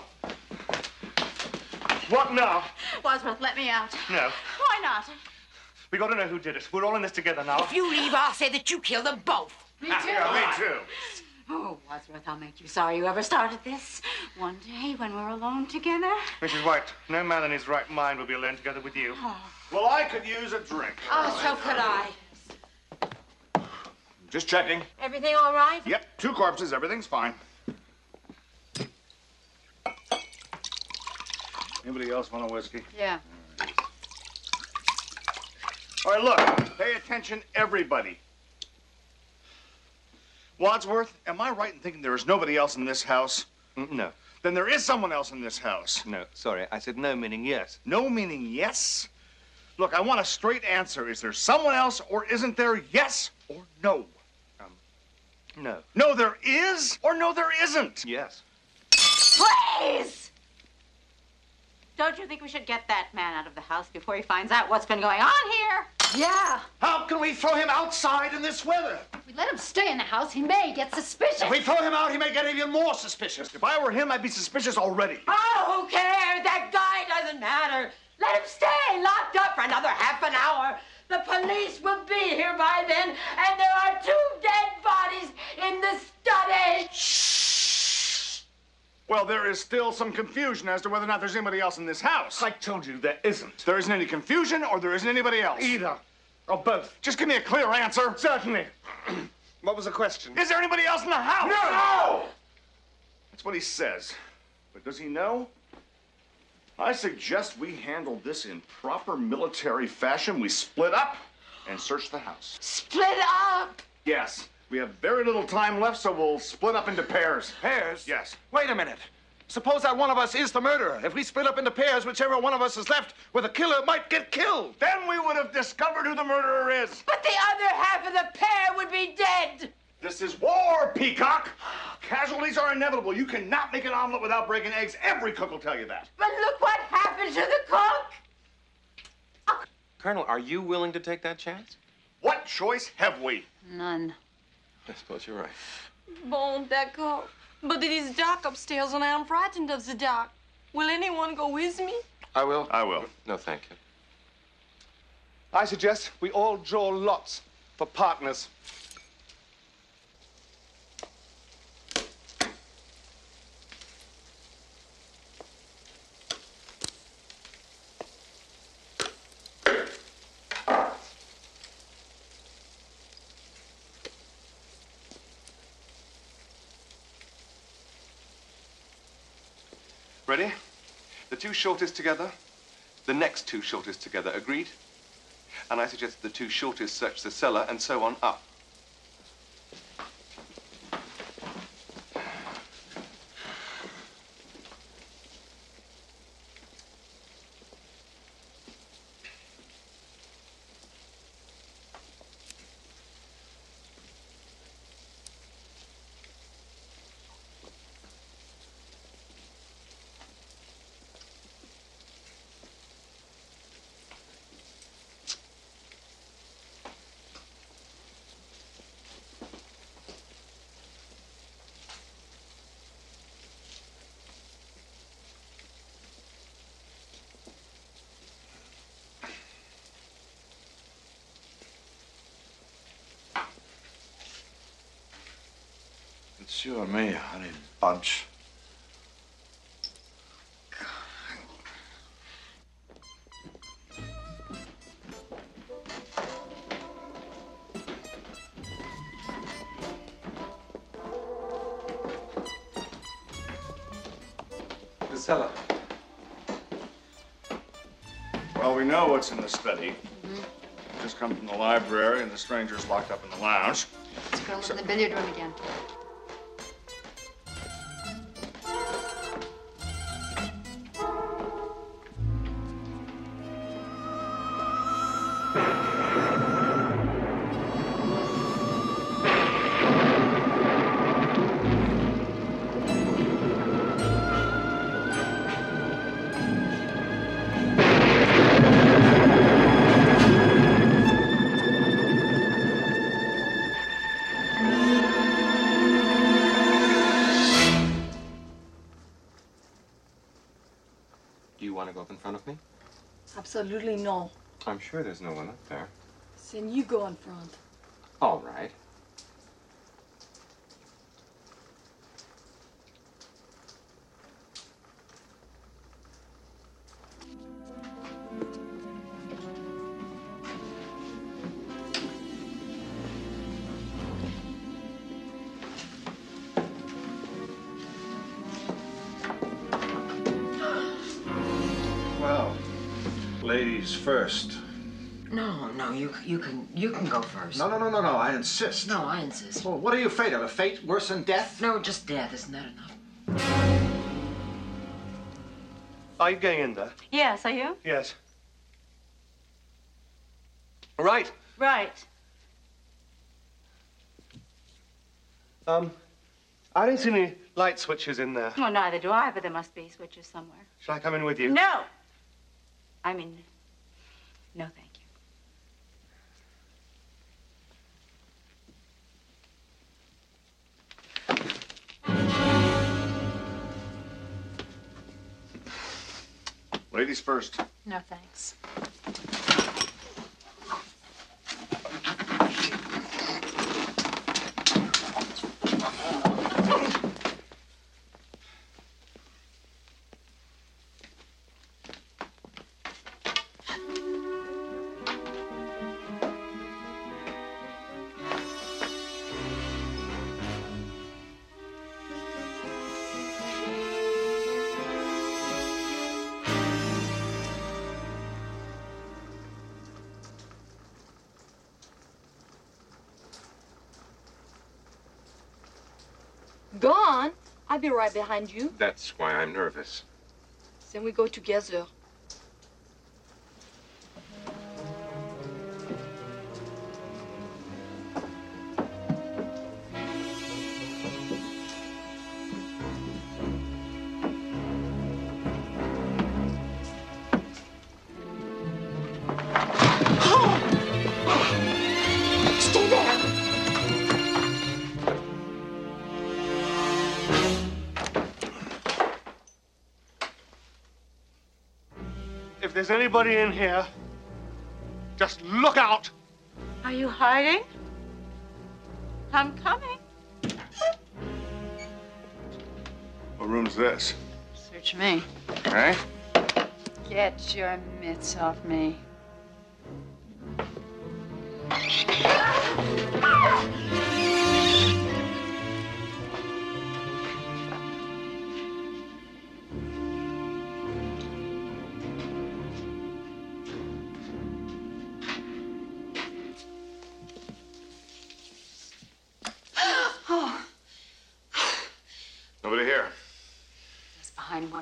[SPEAKER 8] what now?
[SPEAKER 5] Wadsworth, let me out.
[SPEAKER 8] No.
[SPEAKER 5] Why not?
[SPEAKER 8] We got to know who did it. We're all in this together now.
[SPEAKER 12] If you leave, I'll say that you killed them both.
[SPEAKER 9] Me too.
[SPEAKER 4] Yeah, me too.
[SPEAKER 5] Oh, Wadsworth, I'll make you sorry you ever started this. One day when we're alone together.
[SPEAKER 8] Mrs. White, no man in his right mind will be alone together with you.
[SPEAKER 4] Well, I could use a drink.
[SPEAKER 9] Oh, so could I.
[SPEAKER 4] Just checking.
[SPEAKER 12] Everything all right?
[SPEAKER 4] Yep, 2 corpses. Everything's fine. Anybody else want a whiskey?
[SPEAKER 6] Yeah.
[SPEAKER 4] All right, look. Pay attention, everybody. Wadsworth, am I right in thinking there is nobody else in this house?
[SPEAKER 8] No.
[SPEAKER 4] Then there is someone else in this house.
[SPEAKER 8] No, sorry. I said no, meaning yes.
[SPEAKER 4] No meaning yes? Look, I want a straight answer. Is there someone else or isn't there? Yes or no?
[SPEAKER 8] No.
[SPEAKER 4] No, there is or no, there isn't?
[SPEAKER 8] Yes.
[SPEAKER 5] Please! Don't you think we should get that man out of the house before he finds out what's been going on here?
[SPEAKER 12] Yeah.
[SPEAKER 14] How can we throw him outside in this weather?
[SPEAKER 6] If we let him stay in the house, he may get suspicious.
[SPEAKER 14] If we throw him out, he may get even more suspicious.
[SPEAKER 4] If I were him, I'd be suspicious already.
[SPEAKER 12] Oh, who cares? That guy doesn't matter. Let him stay locked up for another half an hour. The police will be here by then, and there are 2 dead bodies in the study.
[SPEAKER 4] Well, there is still some confusion as to whether or not there's anybody else in this house.
[SPEAKER 8] I told you there isn't.
[SPEAKER 4] There isn't any confusion or there isn't anybody else?
[SPEAKER 8] Either. Or both.
[SPEAKER 4] Just give me a clear answer.
[SPEAKER 8] Certainly. What was the question?
[SPEAKER 4] Is there anybody else in the house?
[SPEAKER 8] No!
[SPEAKER 4] That's what he says. But does he know? I suggest we handle this in proper military fashion. We split up and search the house.
[SPEAKER 12] Split up?
[SPEAKER 4] Yes. We have very little time left, so we'll split up into pairs.
[SPEAKER 14] Pairs?
[SPEAKER 4] Yes.
[SPEAKER 14] Wait a minute. Suppose that one of us is the murderer. If we split up into pairs, whichever one of us is left with a killer might get killed.
[SPEAKER 4] Then we would have discovered who the murderer is.
[SPEAKER 12] But the other half of the pair would be dead.
[SPEAKER 4] This is war, Peacock. Casualties are inevitable. You cannot make an omelet without breaking eggs. Every cook will tell you that.
[SPEAKER 12] But look what happened to the cook.
[SPEAKER 10] Colonel, are you willing to take that chance?
[SPEAKER 4] What choice have we?
[SPEAKER 6] None.
[SPEAKER 10] I suppose you're right.
[SPEAKER 12] Bon, d'accord. But it is dark upstairs and I am frightened of the dark. Will anyone go with me?
[SPEAKER 10] I will.
[SPEAKER 4] I will.
[SPEAKER 10] No, thank you.
[SPEAKER 8] I suggest we all draw lots for partners.
[SPEAKER 1] Ready? The two shortest together, the next two shortest together. Agreed? And I suggest the two shortest search the cellar and so on up.
[SPEAKER 4] It's you and me, honey bunch.
[SPEAKER 1] The cellar.
[SPEAKER 4] Well, we know what's in the study. Just come from the library, and the stranger's locked up in the lounge.
[SPEAKER 6] Let's go look in the billiard room again.
[SPEAKER 10] Do you want to go up in front of me?
[SPEAKER 15] Absolutely no.
[SPEAKER 10] I'm sure there's no one up there.
[SPEAKER 15] Then you go in front.
[SPEAKER 10] All right.
[SPEAKER 14] Well, ladies first.
[SPEAKER 9] No, you can go first.
[SPEAKER 14] No, I insist.
[SPEAKER 9] No, I insist.
[SPEAKER 14] Well, what are you afraid of? A fate worse than death?
[SPEAKER 9] No, just death. Isn't that enough?
[SPEAKER 8] Are you going in there?
[SPEAKER 5] Yes, are you?
[SPEAKER 8] Yes. Right.
[SPEAKER 5] Right.
[SPEAKER 8] I don't see any light switches in there.
[SPEAKER 5] Well, neither do I, but there must be switches somewhere.
[SPEAKER 8] Shall I come in with you?
[SPEAKER 5] No! I mean, no, thank you.
[SPEAKER 4] Ladies first.
[SPEAKER 6] No, thanks.
[SPEAKER 15] Go on. I'll be right behind you.
[SPEAKER 10] That's why I'm nervous.
[SPEAKER 15] Then we go together.
[SPEAKER 12] Stay there.
[SPEAKER 8] If there's anybody in here, just look out.
[SPEAKER 5] Are you hiding? I'm coming.
[SPEAKER 4] What room's this?
[SPEAKER 6] Search me.
[SPEAKER 4] Eh?
[SPEAKER 6] Get your mitts off me.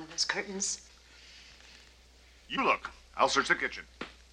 [SPEAKER 9] of those curtains.
[SPEAKER 4] You look. I'll search the kitchen.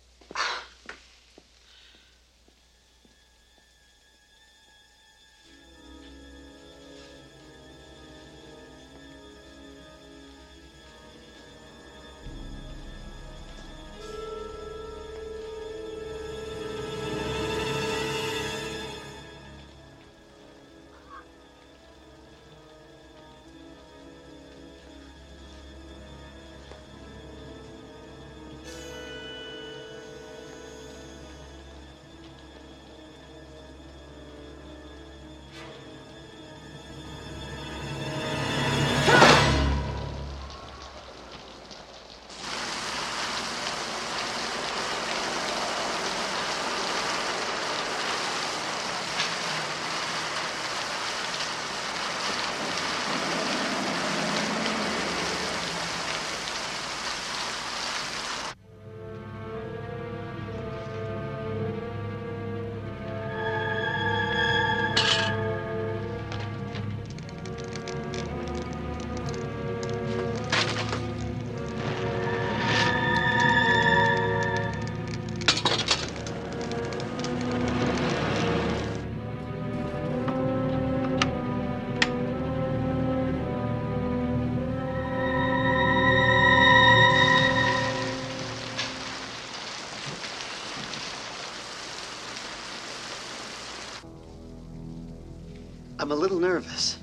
[SPEAKER 16] I'm a little nervous.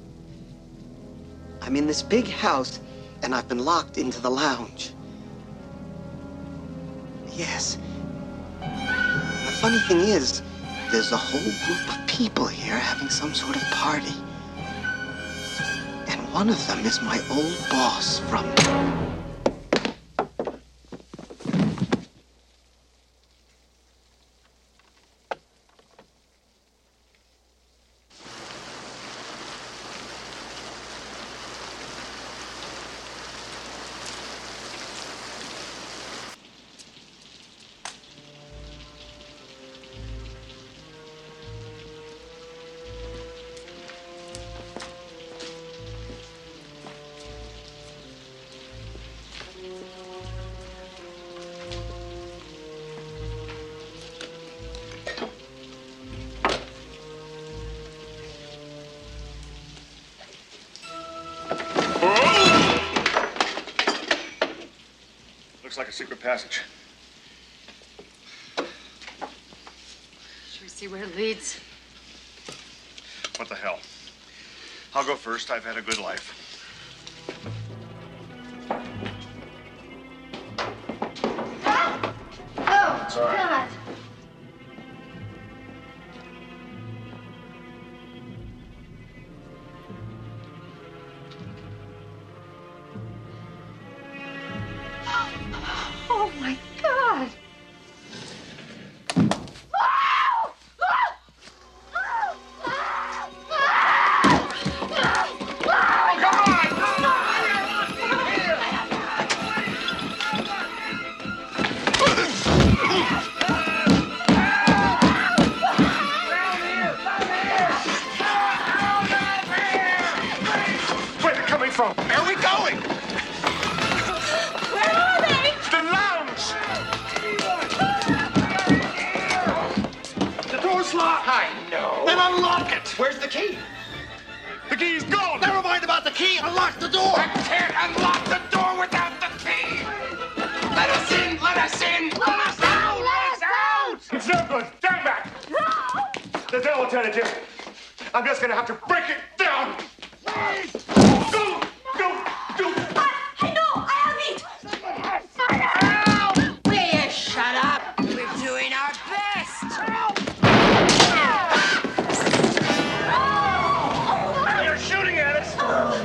[SPEAKER 16] I'm in this big house, and I've been locked into the lounge. Yes. The funny thing is, there's a whole group of people here having some sort of party. And one of them is my old boss from...
[SPEAKER 4] Looks like a secret passage.
[SPEAKER 9] Should we see where it leads?
[SPEAKER 4] What the hell? I'll go first. I've had a good life.
[SPEAKER 6] Oh,
[SPEAKER 4] It's all right.
[SPEAKER 6] God. Oh, my God.
[SPEAKER 13] Where are they coming from? Where are we going?
[SPEAKER 12] Where are they?
[SPEAKER 13] The lounge! The door's locked.
[SPEAKER 14] I know.
[SPEAKER 13] Then unlock it.
[SPEAKER 14] Where's the key?
[SPEAKER 13] The key's gone.
[SPEAKER 14] Never mind about the key. Unlock the door.
[SPEAKER 13] I can't unlock the door without the key. Let us in. Let us in. Let us out. Let us out. It's no good. Stand back. There's no alternative. I'm just gonna have to break it down. Go. Go. Go.
[SPEAKER 12] I know! I have it!
[SPEAKER 9] Will you shut up? We're doing our best.
[SPEAKER 13] They're shooting at us.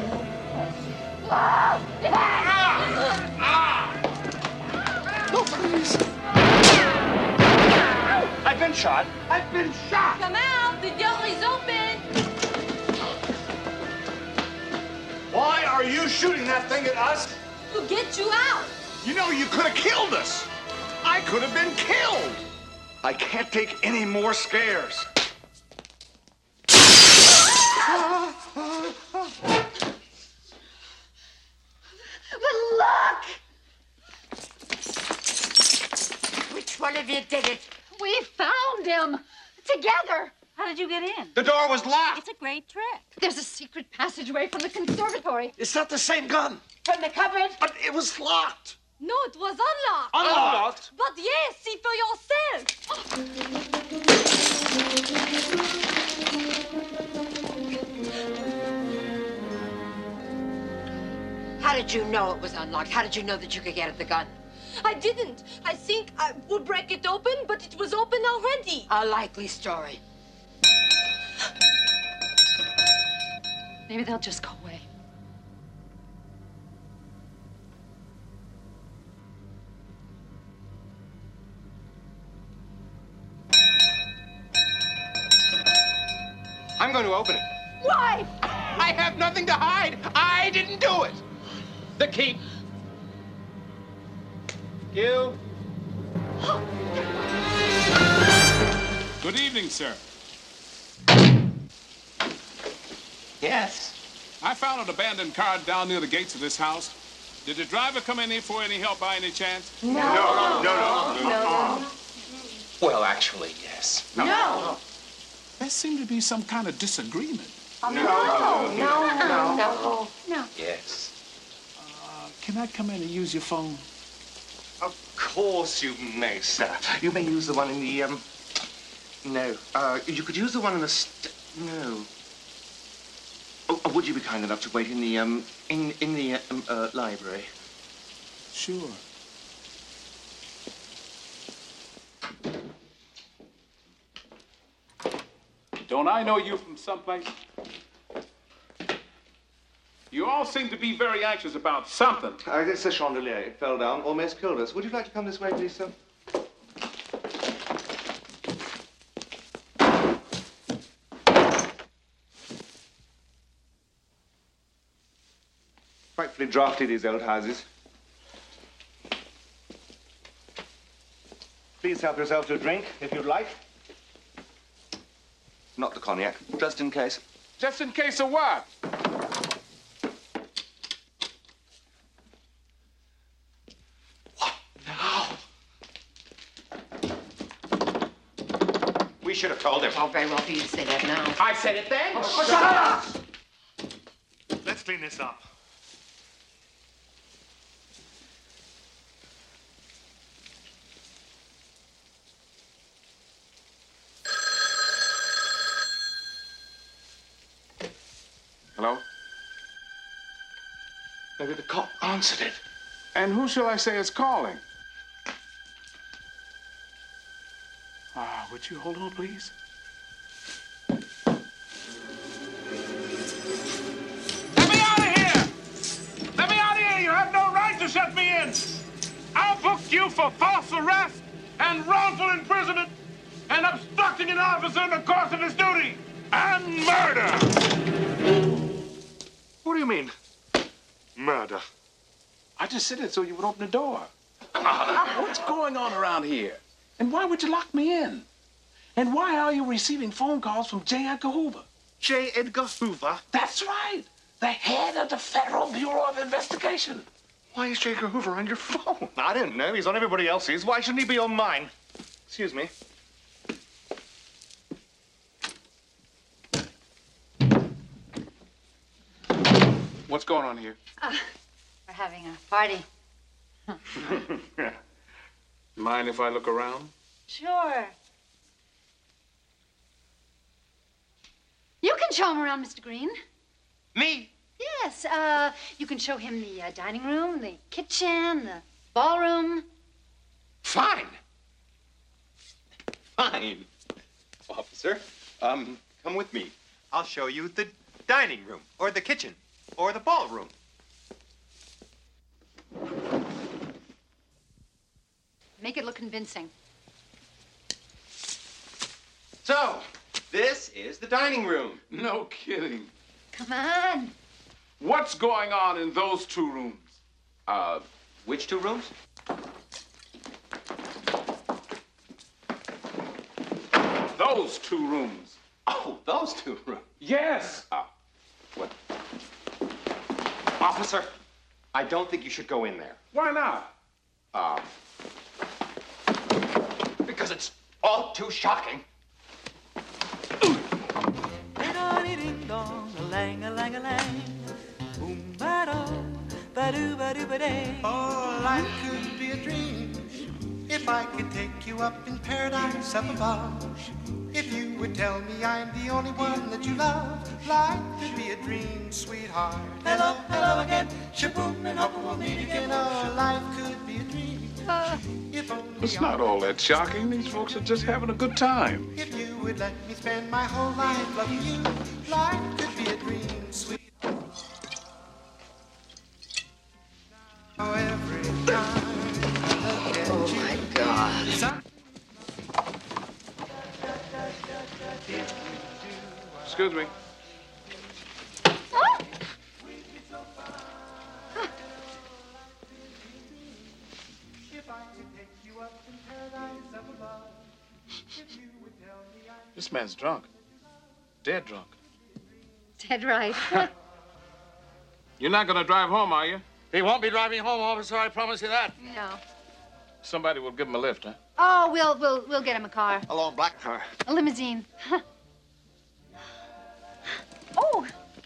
[SPEAKER 14] No, please.
[SPEAKER 13] I've been shot. I've been shot.
[SPEAKER 12] Come out! The door is open!
[SPEAKER 4] Why are you shooting that thing at us?
[SPEAKER 12] To get you out!
[SPEAKER 4] You know, you could have killed us. I could have been killed. I can't take any more scares.
[SPEAKER 9] one of you did it.
[SPEAKER 6] We found him together.
[SPEAKER 5] How did you get in?
[SPEAKER 14] The door was locked.
[SPEAKER 5] It's a great trick.
[SPEAKER 6] There's a secret passageway from the conservatory.
[SPEAKER 14] It's not the same gun.
[SPEAKER 9] From the cupboard?
[SPEAKER 14] But it was locked.
[SPEAKER 15] No, it was unlocked.
[SPEAKER 14] Unlocked?
[SPEAKER 15] But yes, see for yourself.
[SPEAKER 9] How did you know it was unlocked? How did you know that you could get at the gun?
[SPEAKER 15] I didn't. I think I would break it open, but it was open already.
[SPEAKER 9] A likely story.
[SPEAKER 6] Maybe they'll just go away.
[SPEAKER 10] I'm going to open it.
[SPEAKER 15] Why?
[SPEAKER 10] I have nothing to hide. I didn't do it. The key. You.
[SPEAKER 17] Good evening, sir.
[SPEAKER 10] Yes.
[SPEAKER 17] I found an abandoned car down near the gates of this house. Did the driver come in here for any help by any chance?
[SPEAKER 10] No. Well, actually, yes.
[SPEAKER 15] No.
[SPEAKER 17] There seemed to be some kind of disagreement.
[SPEAKER 15] No.
[SPEAKER 10] Yes.
[SPEAKER 17] Can I come in and use your phone?
[SPEAKER 8] Of course you may, sir. You may use the one in the, No. You could use the one in the No. Oh, would you be kind enough to wait in the, library?
[SPEAKER 17] Sure. Don't I know you from someplace? You all seem to be very anxious about something.
[SPEAKER 1] It's the chandelier. It fell down, almost killed us. Would you like to come this way, please, sir? Frightfully drafty, these old houses. Please help yourself to a drink, if you'd like. Not the cognac, just in case.
[SPEAKER 17] Just in case of what?
[SPEAKER 10] We should have told him.
[SPEAKER 9] Oh, very well for you to say that now.
[SPEAKER 10] I said it then.
[SPEAKER 9] Oh, shut up!
[SPEAKER 8] Let's clean this up.
[SPEAKER 17] Hello?
[SPEAKER 8] Maybe the cop answered it.
[SPEAKER 17] And who shall I say is calling? Would you hold on, please?
[SPEAKER 13] Let me out of here! Let me out of here! You have no right to shut me in! I'll book you for false arrest and wrongful imprisonment and obstructing an officer in the course of his duty and murder!
[SPEAKER 8] What do you mean, murder?
[SPEAKER 17] I just said it so you would open the door. What's going on around here? And why would you lock me in? And why are you receiving phone calls from J. Edgar Hoover?
[SPEAKER 8] J. Edgar Hoover?
[SPEAKER 17] That's right. The head of the Federal Bureau of Investigation.
[SPEAKER 8] Why is J. Edgar Hoover on your phone? I don't know. He's on everybody else's. Why shouldn't he be on mine? Excuse me.
[SPEAKER 17] What's going on here?
[SPEAKER 6] We're having a party.
[SPEAKER 17] Mind if I look around?
[SPEAKER 6] Sure. You can show him around, Mr. Green.
[SPEAKER 10] Me?
[SPEAKER 6] Yes, you can show him the dining room, the kitchen, the ballroom.
[SPEAKER 10] Fine. Fine. Officer, come with me. I'll show you the dining room, or the kitchen, or the ballroom.
[SPEAKER 6] Make it look convincing.
[SPEAKER 10] So, this is the dining room.
[SPEAKER 17] No kidding.
[SPEAKER 6] Come on.
[SPEAKER 17] What's going on in those two rooms?
[SPEAKER 10] Which two rooms?
[SPEAKER 17] Those two rooms.
[SPEAKER 10] Oh, those two rooms.
[SPEAKER 17] Yes.
[SPEAKER 10] What? Officer, I don't think you should go in there.
[SPEAKER 17] Why not?
[SPEAKER 4] it's all too shocking.
[SPEAKER 18] Oh, life could be a dream if I could take you up in paradise up above. If you would tell me I'm the only one that you love, life could be a dream, sweetheart. Hello, hello again, shaboom, and hope we'll meet again. Oh, life could be a dream. If only
[SPEAKER 17] It's not all that shocking. These folks are just having a good time.
[SPEAKER 18] If you would let me spend my whole life loving you, life could be a dream, sweetheart. Oh, every time I look at
[SPEAKER 9] Oh, my God.
[SPEAKER 17] Excuse me. This man's drunk. Dead drunk.
[SPEAKER 6] Dead right.
[SPEAKER 17] You're not gonna drive home, are you?
[SPEAKER 8] He won't be driving home, officer, I promise you that.
[SPEAKER 6] No.
[SPEAKER 17] Somebody will give him a lift, huh?
[SPEAKER 6] Oh, we'll get him a car.
[SPEAKER 8] A long black car.
[SPEAKER 6] A limousine. Oh.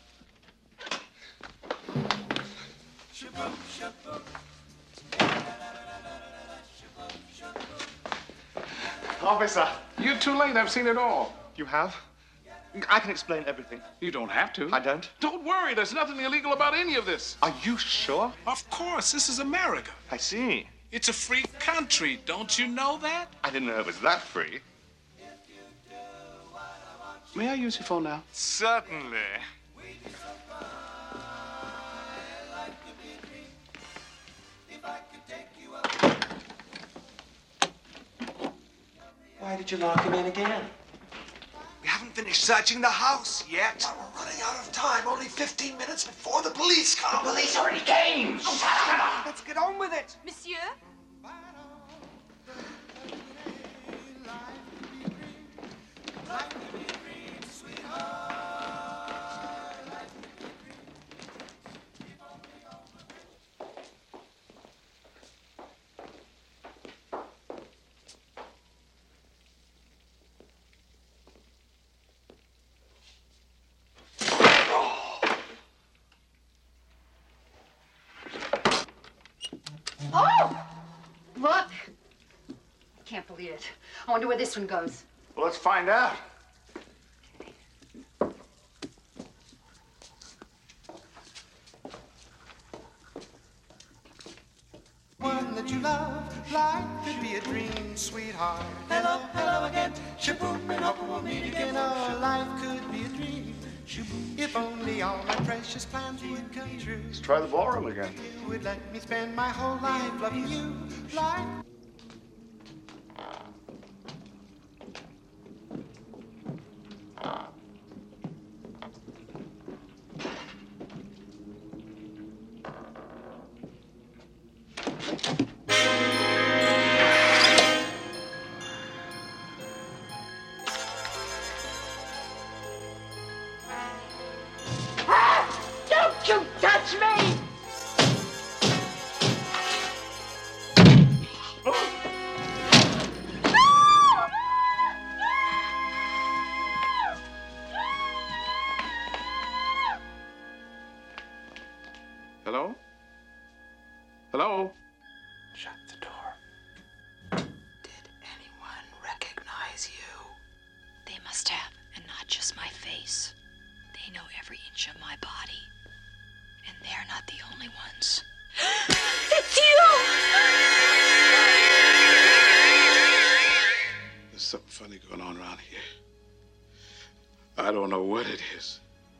[SPEAKER 4] Officer.
[SPEAKER 17] You're too late. I've seen it all.
[SPEAKER 8] You have? I can explain everything.
[SPEAKER 17] You don't have to.
[SPEAKER 8] I don't.
[SPEAKER 17] Don't worry. There's nothing illegal about any of this.
[SPEAKER 8] Are you sure?
[SPEAKER 17] Of course. This is America.
[SPEAKER 8] I see.
[SPEAKER 17] It's a free country. Don't you know that?
[SPEAKER 8] I didn't know it was that free.
[SPEAKER 17] May I use your phone now?
[SPEAKER 8] Certainly.
[SPEAKER 14] Why did you lock him in again?
[SPEAKER 18] We haven't finished searching the house yet. But we're running out of time. Only 15 minutes before the police come.
[SPEAKER 13] The police already came.
[SPEAKER 18] Oh, shut up. Let's get on with it.
[SPEAKER 2] Monsieur?
[SPEAKER 6] Oh! Look. Can't believe it. I wonder where this one goes.
[SPEAKER 4] Well, let's find out.
[SPEAKER 18] One that you love, life could be a dream, sweetheart. Hello, hello again, shaboom, and hope we'll meet again. Oh, life could be a dream, shaboom. If only all my precious plans would come true.
[SPEAKER 4] Let's try the ballroom again.
[SPEAKER 18] You would let me spend my whole life loving you, life.
[SPEAKER 12] Don't you touch me!
[SPEAKER 17] Hello? Hello?
[SPEAKER 18] Shut the door. Did anyone recognize you?
[SPEAKER 19] They must have, and not just my face. They know every inch of my body. And they're not the only ones.
[SPEAKER 12] It's you!
[SPEAKER 17] There's something funny going on around here. I don't know what it is.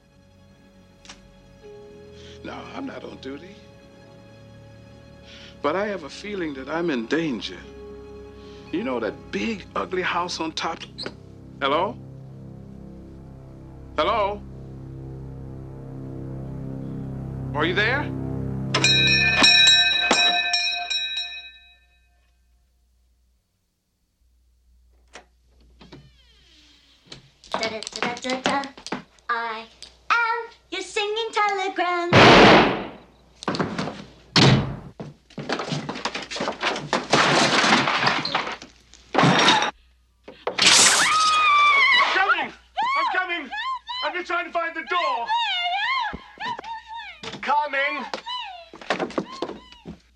[SPEAKER 17] No, I'm not on duty. But I have a feeling that I'm in danger. You know that big, ugly house on top? Hello? Hello? Are you there?
[SPEAKER 20] Da-da-da-da-da. I am your singing telegram.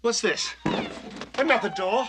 [SPEAKER 14] What's this? Another door?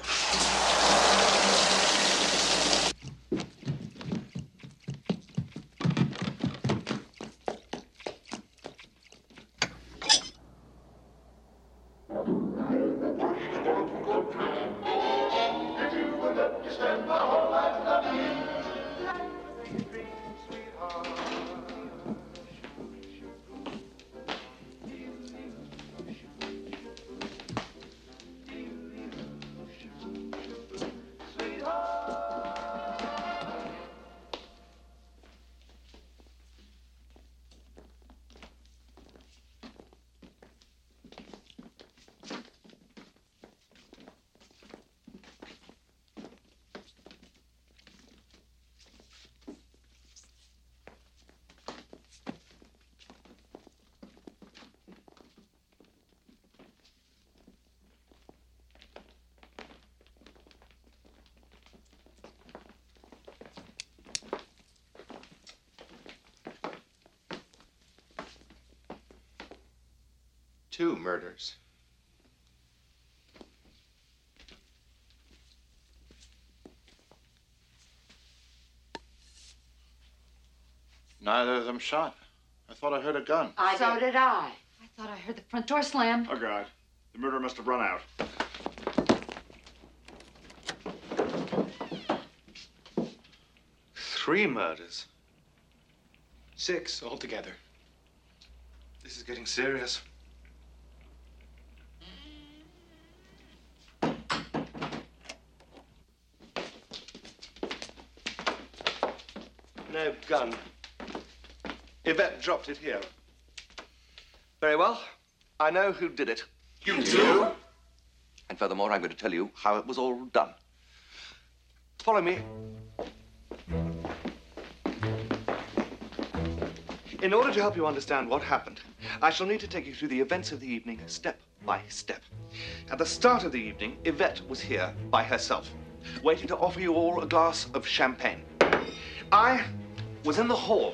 [SPEAKER 10] Two murders.
[SPEAKER 4] Neither of them shot. I thought I heard a gun.
[SPEAKER 9] So did I.
[SPEAKER 6] I thought I heard the front door slam.
[SPEAKER 4] Oh, God. The murderer must have run out.
[SPEAKER 8] Three murders.
[SPEAKER 10] 6 altogether.
[SPEAKER 8] This is getting serious. No gun. Yvette dropped it here. Very well. I know who did it.
[SPEAKER 1] You do?
[SPEAKER 8] And furthermore, I'm going to tell you how it was all done. Follow me. In order to help you understand what happened, I shall need to take you through the events of the evening step by step. At the start of the evening, Yvette was here by herself, waiting to offer you all a glass of champagne. I was in the hall.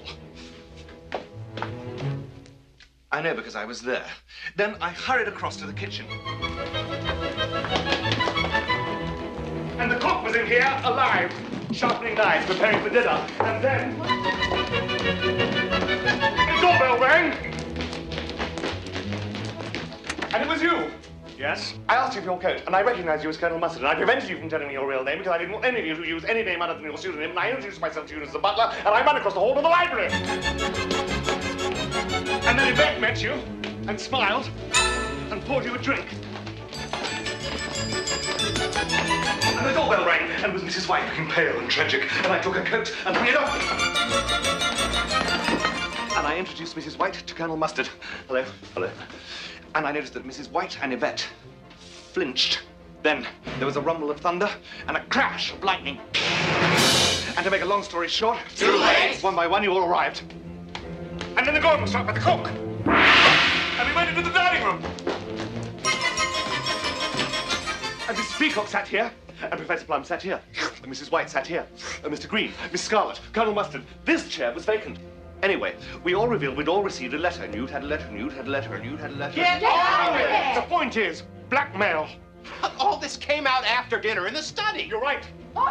[SPEAKER 8] I know because I was there. Then I hurried across to the kitchen. And the cook was in here, alive, sharpening knives, preparing for dinner. And then... the doorbell rang. And it was you.
[SPEAKER 4] Yes?
[SPEAKER 8] I asked you for your coat, and I recognized you as Colonel Mustard, and I prevented you from telling me your real name because I didn't want any of you to use any name other than your pseudonym, and I introduced myself to you as the butler, and I ran across the hall to the library. And then Yvette met you, and smiled, and poured you a drink. And the doorbell rang, and it was Mrs. White looking pale and tragic, and I took her coat and hung it up. And I introduced Mrs. White to Colonel Mustard. Hello, hello. And I noticed that Mrs. White and Yvette flinched. Then there was a rumble of thunder and a crash of lightning. And to make a long story short,
[SPEAKER 13] Too late.
[SPEAKER 8] One by one, you all arrived. And then the door was shut by the cook. And we went into the dining room. And Mrs. Peacock sat here, and Professor Plum sat here, and Mrs. White sat here, and Mr. Green, Miss Scarlet, Colonel Mustard. This chair was vacant. Anyway, we all revealed we'd all received a letter, and you'd had a letter, and you'd had a letter, and you'd had a letter.
[SPEAKER 13] Get out of here!
[SPEAKER 8] The point is, blackmail.
[SPEAKER 17] All this came out after dinner in the study.
[SPEAKER 8] You're right.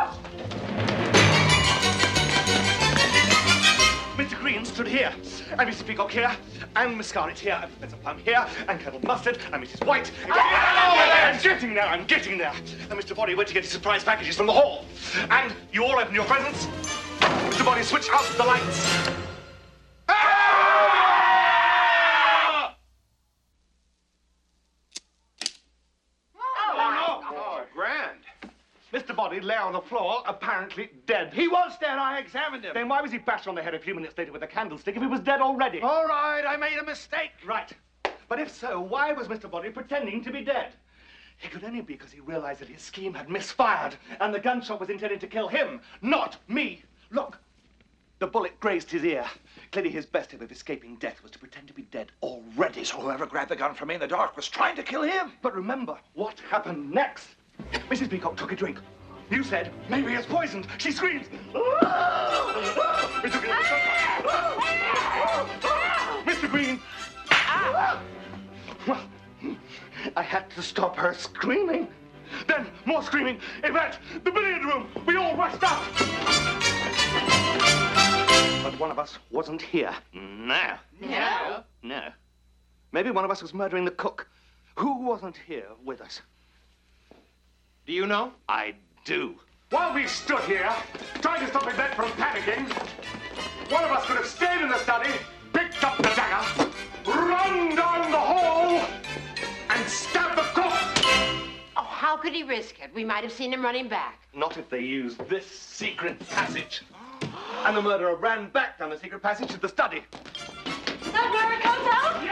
[SPEAKER 8] Mr. Green stood here, and Mrs. Peacock here, and Miss Scarlet here, and Professor Plum here, and Colonel Mustard, and Mrs. White. I'm getting there, I'm getting there. And Mr. Body went to get his surprise packages from the hall. And you all opened your presents. Mr. Body switched out the lights.
[SPEAKER 17] Oh, grand.
[SPEAKER 8] Mr. Body lay on the floor, apparently dead.
[SPEAKER 11] He was dead. I examined him.
[SPEAKER 8] Then why was he bashed on the head a few minutes later with a candlestick if he was dead already?
[SPEAKER 11] All right, I made a mistake.
[SPEAKER 8] Right. But if so, why was Mr. Body pretending to be dead? It could only be because he realized that his scheme had misfired and the gunshot was intended to kill him, not me. Look, the bullet grazed his ear. Clearly his best hope of escaping death was to pretend to be dead already.
[SPEAKER 11] So whoever grabbed the gun from me in the dark was trying to kill him.
[SPEAKER 8] But remember what happened next. Mrs. Peacock took a drink. You said, maybe it's poisoned. She screams. We took it in the sunlight. Mr. Green. Well, I had to stop her screaming. Then more screaming. Yvette, the billiard room. We all rushed up. But one of us wasn't here. No.
[SPEAKER 9] No?
[SPEAKER 8] No. Maybe one of us was murdering the cook. Who wasn't here with us?
[SPEAKER 10] Do you know?
[SPEAKER 8] I do.
[SPEAKER 13] While we stood here, trying to stop Yvette from panicking, one of us could have stayed in the study, picked up the dagger, run down the hall, and stabbed the cook.
[SPEAKER 9] Oh, how could he risk it? We might have seen him running back.
[SPEAKER 8] Not if they used this secret passage. And the murderer ran back down the secret passage to the study.
[SPEAKER 15] That where it comes out?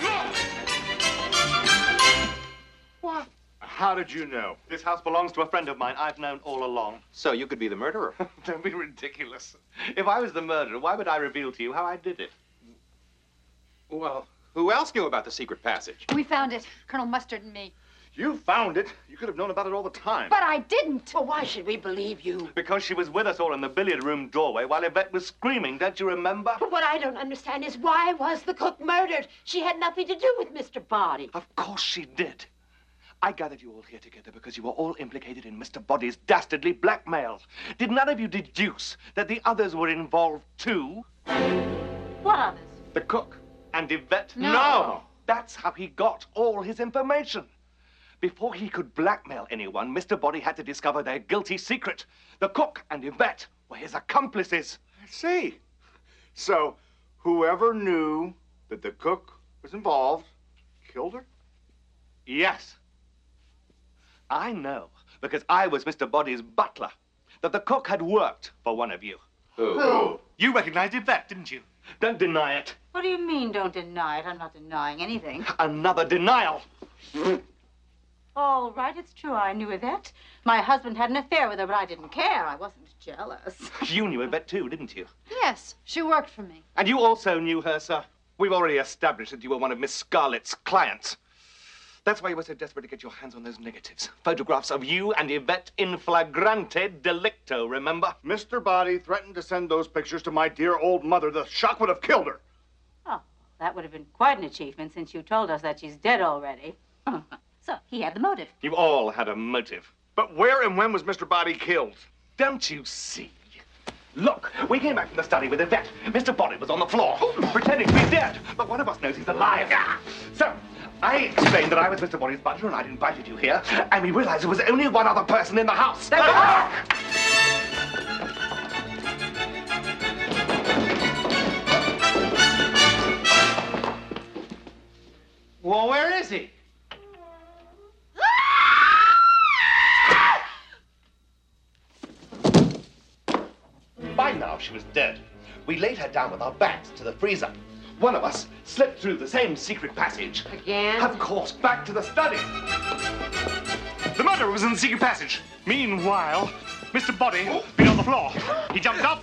[SPEAKER 8] Yes, look!
[SPEAKER 4] What? How did you know?
[SPEAKER 8] This house belongs to a friend of mine I've known all along.
[SPEAKER 10] So you could be the murderer.
[SPEAKER 8] Don't be ridiculous. If I was the murderer, why would I reveal to you how I did it?
[SPEAKER 10] Well, who else knew about the secret passage?
[SPEAKER 6] We found it, Colonel Mustard and me.
[SPEAKER 4] You found it. You could have known about it all the time.
[SPEAKER 6] But I didn't.
[SPEAKER 9] Well, why should we believe you?
[SPEAKER 8] Because she was with us all in the billiard room doorway while Yvette was screaming, don't you remember?
[SPEAKER 9] But what I don't understand is why was the cook murdered? She had nothing to do with Mr. Body.
[SPEAKER 8] Of course she did. I gathered you all here together because you were all implicated in Mr. Body's dastardly blackmail. Did none of you deduce that the others were involved too?
[SPEAKER 5] What others?
[SPEAKER 8] The cook and Yvette?
[SPEAKER 6] No.
[SPEAKER 8] That's how he got all his information. Before he could blackmail anyone, Mr. Body had to discover their guilty secret. The cook and Yvette were his accomplices.
[SPEAKER 4] I see. So, whoever knew that the cook was involved killed her?
[SPEAKER 8] Yes. I know, because I was Mr. Body's butler, that the cook had worked for one of you.
[SPEAKER 10] Who?
[SPEAKER 8] You recognized Yvette, didn't you? Don't deny it.
[SPEAKER 5] What do you mean, don't deny it? I'm not denying anything.
[SPEAKER 8] Another denial.
[SPEAKER 5] All right, it's true. I knew Yvette. My husband had an affair with her, but I didn't care. I wasn't jealous.
[SPEAKER 8] You knew Yvette too, didn't you?
[SPEAKER 6] Yes, she worked for me.
[SPEAKER 8] And you also knew her, sir. We've already established that you were one of Miss Scarlett's clients. That's why you were so desperate to get your hands on those negatives. Photographs of you and Yvette in flagrante delicto, remember?
[SPEAKER 4] Mr. Body threatened to send those pictures to my dear old mother. The shock would have killed her.
[SPEAKER 5] Oh, that would have been quite an achievement since you told us that she's dead already. So he had the motive.
[SPEAKER 8] You all had a motive.
[SPEAKER 4] But where and when was Mr. Body killed?
[SPEAKER 8] Don't you see? Look, we came back from the study with Yvette. Mr. Body was on the floor, pretending to be dead. But one of us knows he's alive. So, I explained that I was Mr. Body's butler and I'd invited you here. And we realized there was only one other person in the house. The cook!
[SPEAKER 10] Well, where is he?
[SPEAKER 8] By now, she was dead. We laid her down with our backs to the freezer. One of us slipped through the same secret passage.
[SPEAKER 9] Again?
[SPEAKER 8] Of course, back to the study.
[SPEAKER 13] The murderer was in the secret passage. Meanwhile, Mr. Body been on the floor. He jumped up.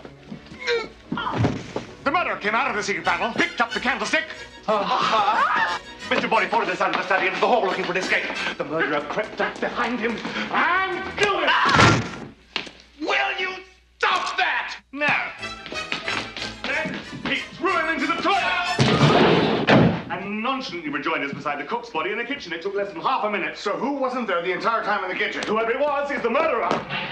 [SPEAKER 13] The murderer came out of the secret panel, picked up the candlestick.
[SPEAKER 8] Mr. Body followed us out of the study into the hall looking for an escape. The murderer crept up behind him and killed him.
[SPEAKER 13] Will you stop that?
[SPEAKER 8] No.
[SPEAKER 13] Then he threw him into the toilet and nonchalantly rejoined us beside the cook's body in the kitchen. It took less than half a minute.
[SPEAKER 4] So who wasn't there the entire time in the kitchen?
[SPEAKER 13] Whoever it was is the murderer.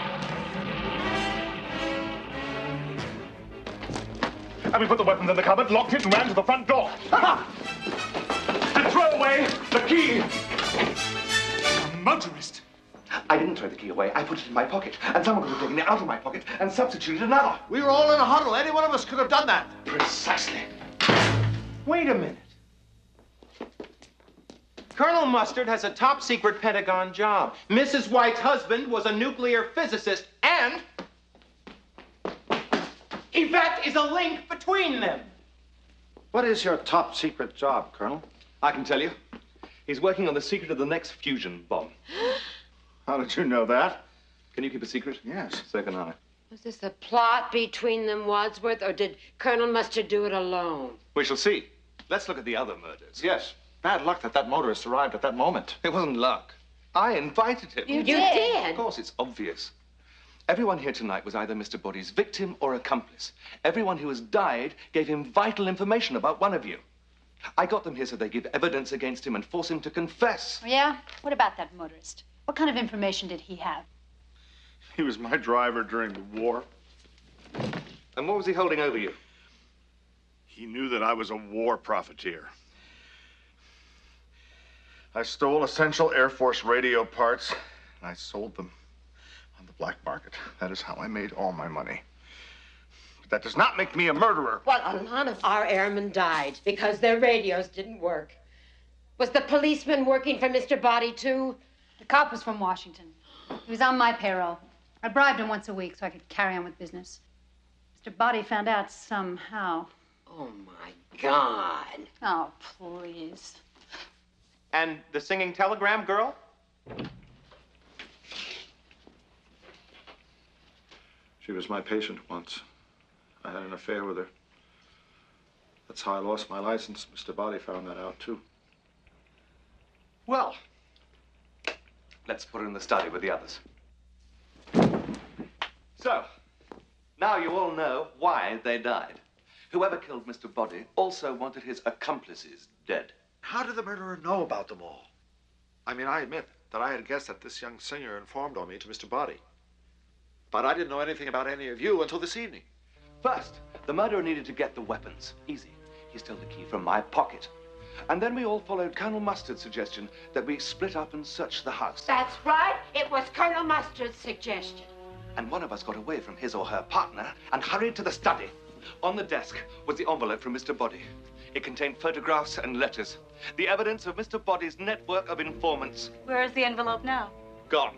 [SPEAKER 13] And we put the weapons in the cupboard, locked it, and ran to the front door. To throw away the key. A motorist.
[SPEAKER 8] I didn't throw the key away. I put it in my pocket. And someone could have taken it out of my pocket and substituted another.
[SPEAKER 14] We were all in a huddle. Any one of us could have done that.
[SPEAKER 8] Precisely.
[SPEAKER 10] Wait a minute. Colonel Mustard has a top secret Pentagon job. Mrs. White's husband was a nuclear physicist, and Yvette is a link between them.
[SPEAKER 14] What is your top secret job, Colonel?
[SPEAKER 8] I can tell you. He's working on the secret of the next fusion bomb.
[SPEAKER 4] How did you know that?
[SPEAKER 8] Can you keep a secret?
[SPEAKER 4] Yes.
[SPEAKER 8] So can I.
[SPEAKER 9] Was this a plot between them, Wadsworth, or did Colonel Mustard do it alone?
[SPEAKER 8] We shall see. Let's look at the other murders.
[SPEAKER 14] Yes. Bad luck that that motorist arrived at that moment.
[SPEAKER 8] It wasn't luck. I invited him.
[SPEAKER 9] You did?
[SPEAKER 8] Of course, it's obvious. Everyone here tonight was either Mr. Body's victim or accomplice. Everyone who has died gave him vital information about one of you. I got them here so they give evidence against him and force him to confess.
[SPEAKER 6] Oh, yeah? What about that motorist? What kind of information did he have?
[SPEAKER 4] He was my driver during the war.
[SPEAKER 8] And what was he holding over you?
[SPEAKER 4] He knew that I was a war profiteer. I stole essential Air Force radio parts, and I sold them on the black market. That is how I made all my money. But that does not make me a murderer.
[SPEAKER 9] Well, a lot of our airmen died because their radios didn't work. Was the policeman working for Mr. Body, too?
[SPEAKER 6] The cop was from Washington. He was on my payroll. I bribed him once a week so I could carry on with business. Mr. Body found out somehow.
[SPEAKER 9] Oh, my God.
[SPEAKER 6] Oh, please.
[SPEAKER 7] And the singing telegram girl?
[SPEAKER 4] She was my patient once. I had an affair with her. That's how I lost my license. Mr. Body found that out, too.
[SPEAKER 8] Well, let's put her in the study with the others. So, now you all know why they died. Whoever killed Mr. Body also wanted his accomplices dead.
[SPEAKER 21] How did the murderer know about them all? I mean, I admit that I had guessed that this young singer informed on me to Mr. Body. But I didn't know anything about any of you until this evening.
[SPEAKER 8] First, the murderer needed to get the weapons. Easy. He stole the key from my pocket. And then we all followed Colonel Mustard's suggestion that we split up and search the house.
[SPEAKER 9] That's right. It was Colonel Mustard's suggestion.
[SPEAKER 8] And one of us got away from his or her partner and hurried to the study. On the desk was the envelope from Mr. Body. It contained photographs and letters. The evidence of Mr. Body's network of informants.
[SPEAKER 5] Where is the envelope now?
[SPEAKER 8] Gone.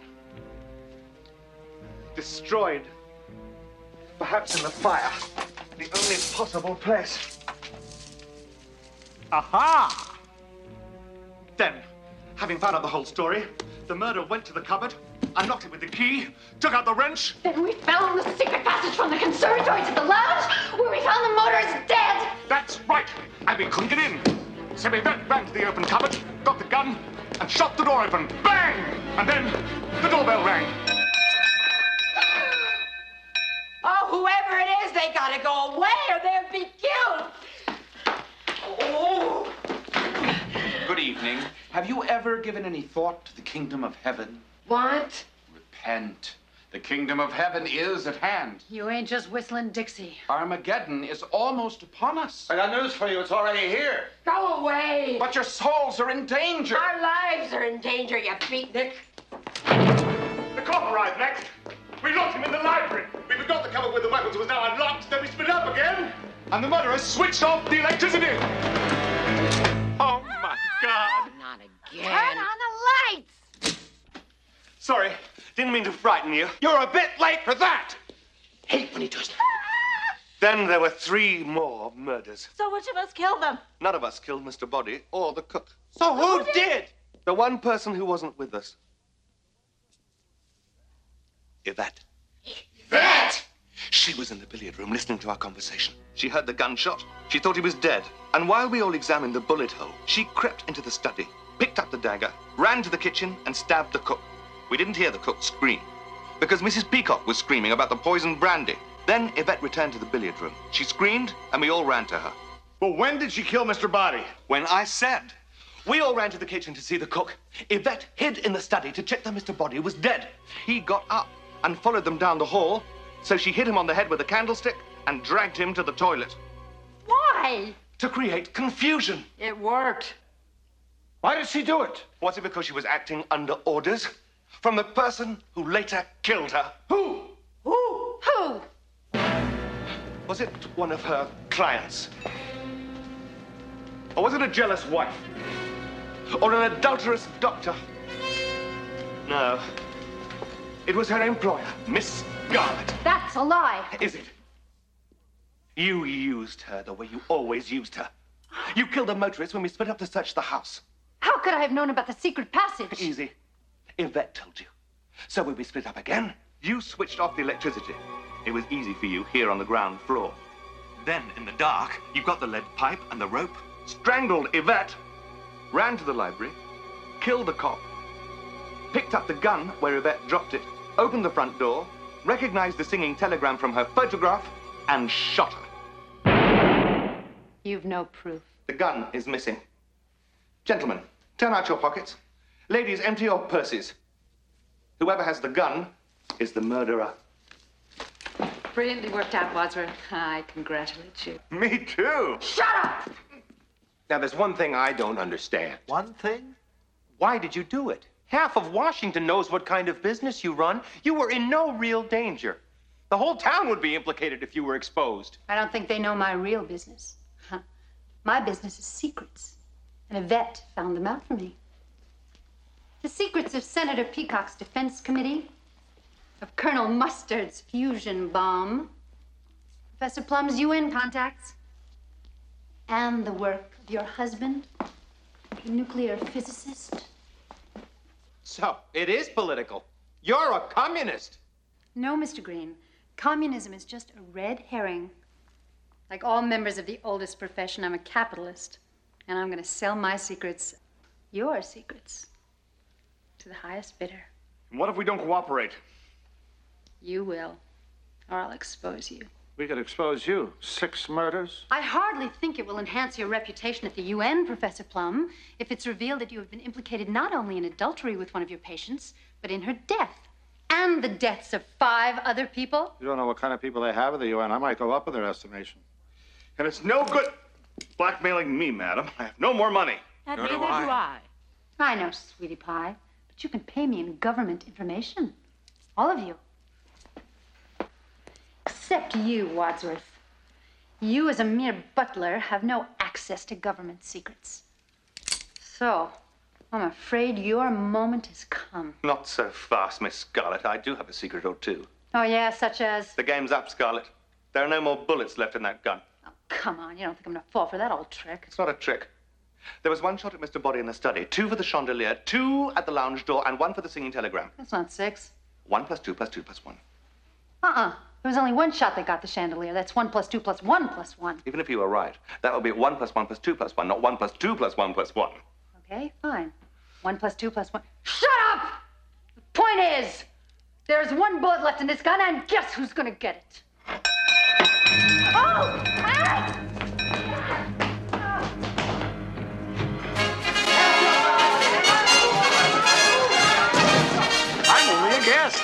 [SPEAKER 8] Destroyed. Perhaps in the fire. The only possible place. Aha! Then, having found out the whole story, the murderer went to the cupboard, unlocked it with the key, took out the wrench.
[SPEAKER 6] Then we found the secret passage from the conservatory to the lounge, where we found the motorist dead.
[SPEAKER 4] That's right. And we couldn't get in. So we went back to the open cupboard, got the gun, and shot the door open. Bang! And then the doorbell rang.
[SPEAKER 9] Oh, whoever it is, they gotta go away or they'll be killed. Oh.
[SPEAKER 17] Good evening. Have you ever given any thought to the kingdom of heaven?
[SPEAKER 9] What?
[SPEAKER 17] Repent. The kingdom of heaven is at hand.
[SPEAKER 6] You ain't just whistling Dixie.
[SPEAKER 17] Armageddon is almost upon us.
[SPEAKER 21] I got news for you. It's already here.
[SPEAKER 9] Go away.
[SPEAKER 17] But your souls are in danger.
[SPEAKER 9] Our lives are in danger, you beatnik.
[SPEAKER 4] The cop arrived next. We locked him in the library. We forgot the cupboard with the weapons was now unlocked. Then we split up again. And the murderer switched off the electricity. Oh, my God.
[SPEAKER 9] Not again.
[SPEAKER 6] Turn on the lights.
[SPEAKER 8] Sorry, didn't mean to frighten you.
[SPEAKER 21] You're a bit late for that.
[SPEAKER 9] Hate when he does that.
[SPEAKER 8] Then there were 3 more murders.
[SPEAKER 5] So which of us killed them?
[SPEAKER 8] None of us killed Mr. Body or the cook.
[SPEAKER 21] So who did?
[SPEAKER 8] The one person who wasn't with us. Yvette.
[SPEAKER 9] Yvette!
[SPEAKER 8] She was in the billiard room listening to our conversation. She heard the gunshot. She thought he was dead. And while we all examined the bullet hole, she crept into the study, picked up the dagger, ran to the kitchen, and stabbed the cook. We didn't hear the cook scream, because Mrs. Peacock was screaming about the poisoned brandy. Then Yvette returned to the billiard room. She screamed, and we all ran to her.
[SPEAKER 4] Well, when did she kill Mr. Body?
[SPEAKER 8] When I said. We all ran to the kitchen to see the cook. Yvette hid in the study to check that Mr. Body was dead. He got up and followed them down the hall, so she hit him on the head with a candlestick and dragged him to the toilet.
[SPEAKER 9] Why?
[SPEAKER 8] To create confusion.
[SPEAKER 9] It worked.
[SPEAKER 21] Why did she do it?
[SPEAKER 8] Was it because she was acting under orders from the person who later killed her?
[SPEAKER 21] Who?
[SPEAKER 6] Who?
[SPEAKER 8] Was it one of her clients? Or was it a jealous wife? Or an adulterous doctor? No. It was her employer, Miss Garnett.
[SPEAKER 6] That's a lie.
[SPEAKER 8] Is it? You used her the way you always used her. You killed the motorist when we split up to search the house.
[SPEAKER 6] How could I have known about the secret passage?
[SPEAKER 8] Easy. Yvette told you. So when we split up again, you switched off the electricity. It was easy for you here on the ground floor. Then, in the dark, you got the lead pipe and the rope, strangled Yvette, ran to the library, killed the cop, picked up the gun where Yvette dropped it, opened the front door, recognized the singing telegram from her photograph, and shot her.
[SPEAKER 6] You've no proof.
[SPEAKER 8] The gun is missing. Gentlemen, turn out your pockets. Ladies, empty your purses. Whoever has the gun is the murderer.
[SPEAKER 6] Brilliantly worked out, Wadsworth. I congratulate you.
[SPEAKER 8] Me too.
[SPEAKER 6] Shut up!
[SPEAKER 10] Now, there's one thing I don't understand.
[SPEAKER 21] One thing?
[SPEAKER 10] Why did you do it? Half of Washington knows what kind of business you run. You were in no real danger. The whole town would be implicated if you were exposed.
[SPEAKER 6] I don't think they know my real business. My business is secrets. And a vet found them out for me. The secrets of Senator Peacock's Defense Committee, of Colonel Mustard's fusion bomb, Professor Plum's UN contacts, and the work of your husband, the nuclear physicist.
[SPEAKER 10] So, it is political. You're a communist.
[SPEAKER 6] No, Mr. Green. Communism is just a red herring. Like all members of the oldest profession, I'm a capitalist. And I'm going to sell my secrets, your secrets, to the highest bidder.
[SPEAKER 4] And what if we don't cooperate?
[SPEAKER 6] You will, or I'll expose you.
[SPEAKER 21] We could expose you. 6 murders?
[SPEAKER 6] I hardly think it will enhance your reputation at the UN, Professor Plum, if it's revealed that you have been implicated not only in adultery with one of your patients, but in her death. And the deaths of 5 other people.
[SPEAKER 21] You don't know what kind of people they have at the UN. I might go up in their estimation.
[SPEAKER 4] And it's no good blackmailing me, madam. I have no more money.
[SPEAKER 5] And neither do I.
[SPEAKER 6] I know, sweetie pie, but you can pay me in government information. All of you. Except you, Wadsworth. You, as a mere butler, have no access to government secrets. So, I'm afraid your moment has come.
[SPEAKER 8] Not so fast, Miss Scarlet. I do have a secret or two.
[SPEAKER 6] Oh, yeah, such as?
[SPEAKER 8] The game's up, Scarlet. There are no more bullets left in that gun.
[SPEAKER 6] Oh, come on, you don't think I'm gonna fall for that old trick?
[SPEAKER 8] It's not a trick. There was 1 shot at Mr. Body in the study, 2 for the chandelier, 2 at the lounge door, and 1 for the singing telegram.
[SPEAKER 6] That's not 6.
[SPEAKER 8] 1 plus 2 plus 2 plus 1.
[SPEAKER 6] There was only 1 shot that got the chandelier. That's 1 plus 2 plus 1 plus 1.
[SPEAKER 8] Even if you were right, that would be 1 plus 1 plus 2 plus 1, not 1 plus 2 plus 1 plus 1.
[SPEAKER 6] Okay, fine. 1 plus 2 plus 1. Shut up! The point is, there's 1 bullet left in this gun, and guess who's gonna get it? Oh! Ah!
[SPEAKER 4] I'm only a guest.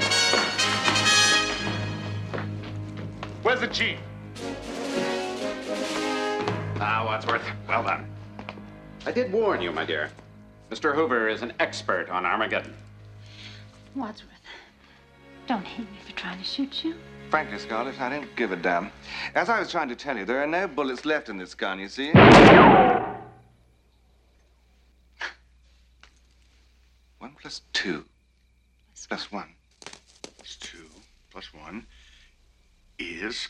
[SPEAKER 4] Where's the chief? Ah, Wadsworth, well done.
[SPEAKER 3] I did warn you, my dear. Mr. Hoover is an expert on Armageddon.
[SPEAKER 6] Wadsworth, don't hate me for trying to shoot you.
[SPEAKER 1] Frankly, Scarlet, I don't give a damn. As I was trying to tell you, there are no bullets left in this gun, you see? 1 plus 2 plus 1.
[SPEAKER 4] 2 plus 1 is...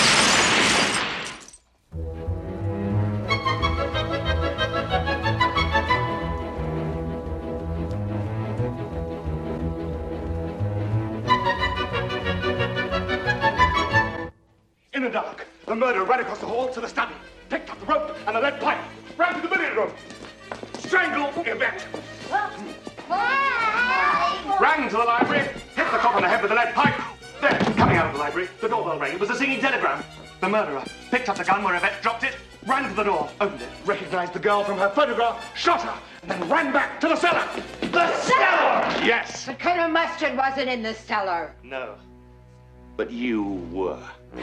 [SPEAKER 4] In the dark, the murderer ran across the hall to the study, picked up the rope and the lead pipe, ran to the billiard room, strangled Yvette. Ran to the library, hit the cop on the head with the lead pipe. Then, coming out of the library, the doorbell rang. It was a singing telegram. The murderer picked up the gun where Yvette dropped it, ran to the door, opened it, recognized the girl from her photograph, shot her, and then ran back to the cellar. The cellar! Yes.
[SPEAKER 9] But Colonel Mustard wasn't in the cellar.
[SPEAKER 8] No. But you were.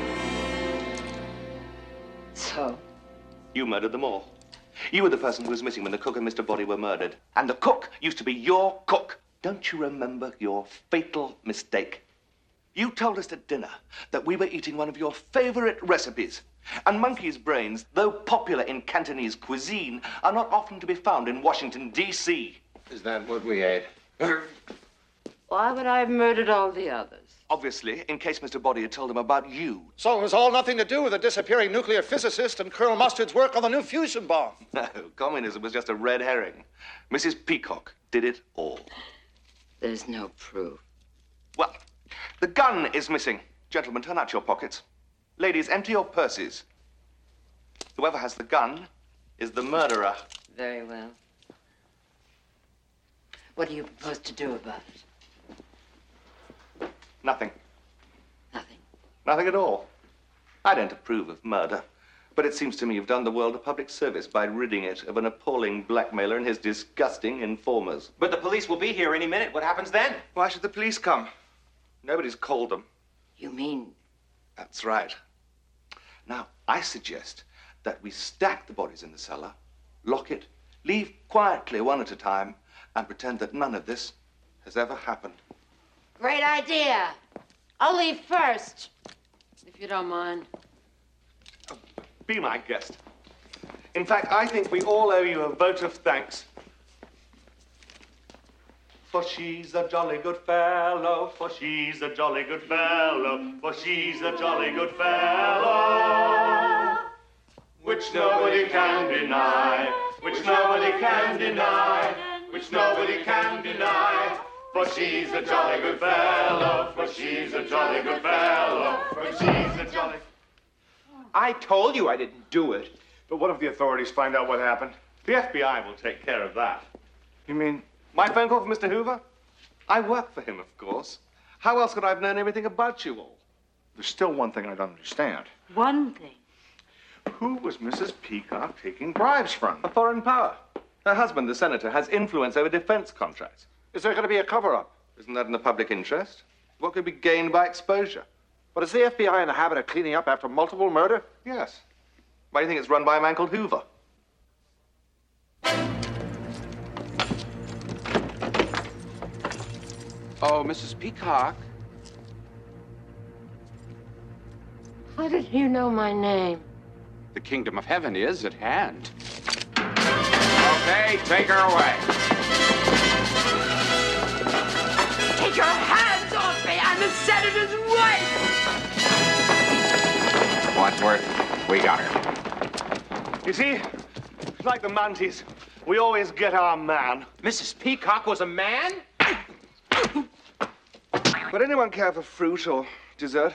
[SPEAKER 9] So?
[SPEAKER 8] You murdered them all. You were the person who was missing when the cook and Mr. Body were murdered. And the cook used to be your cook. Don't you remember your fatal mistake? You told us at dinner that we were eating one of your favorite recipes. And monkey's brains, though popular in Cantonese cuisine, are not often to be found in Washington, D.C.
[SPEAKER 10] Is that what we ate?
[SPEAKER 9] Why would I have murdered all the others?
[SPEAKER 8] Obviously, in case Mr. Body had told them about you.
[SPEAKER 21] So it was all nothing to do with the disappearing nuclear physicist and Colonel Mustard's work on the new fusion bomb.
[SPEAKER 8] No, communism was just a red herring. Mrs. Peacock did it all.
[SPEAKER 9] There's no proof.
[SPEAKER 8] Well, the gun is missing. Gentlemen, turn out your pockets. Ladies, empty your purses. Whoever has the gun is the murderer.
[SPEAKER 9] Very well. What do you propose to do about it?
[SPEAKER 8] Nothing.
[SPEAKER 9] Nothing.
[SPEAKER 8] Nothing at all. I don't approve of murder.
[SPEAKER 1] But it seems to me you've done the world a public service by ridding it of an appalling blackmailer and his disgusting informers.
[SPEAKER 10] But the police will be here any minute. What happens then?
[SPEAKER 1] Why should the police come? Nobody's called them.
[SPEAKER 9] You mean?
[SPEAKER 1] That's right. Now, I suggest that we stack the bodies in the cellar, lock it, leave quietly one at a time, and pretend that none of this has ever happened.
[SPEAKER 9] Great idea. I'll leave first, if you don't mind.
[SPEAKER 1] Be my guest. In fact, I think we all owe you a vote of thanks. For she's a jolly good fellow, for she's a jolly good fellow, for she's a jolly good fellow, which nobody can deny, which nobody can deny, which nobody can deny. For she's a jolly good fellow, for she's a jolly good fellow, for she's a jolly...
[SPEAKER 10] I told you I didn't do it.
[SPEAKER 4] But what if the authorities find out what happened?
[SPEAKER 1] The FBI will take care of that. You mean my phone call from Mr. Hoover? I work for him, of course. How else could I have known everything about you all?
[SPEAKER 4] There's still one thing I don't understand.
[SPEAKER 5] One thing.
[SPEAKER 1] Who was Mrs. Peacock taking bribes from? A foreign power. Her husband, the senator, has influence over defense contracts.
[SPEAKER 21] Is there going to be a cover-up?
[SPEAKER 1] Isn't that in the public interest? What could be gained by exposure?
[SPEAKER 21] But is the FBI in the habit of cleaning up after multiple murder?
[SPEAKER 1] Yes. Why do you think it's run by a man called Hoover?
[SPEAKER 3] Oh, Mrs. Peacock.
[SPEAKER 9] How did you know my name?
[SPEAKER 3] The kingdom of heaven is at hand. Okay, take her away.
[SPEAKER 12] Take your hands off me! I'm the senator's wife!
[SPEAKER 3] Wadsworth, we got her.
[SPEAKER 1] You see, like the Mounties, we always get our man.
[SPEAKER 10] Mrs. Peacock was a man?
[SPEAKER 1] Would anyone care for fruit or dessert?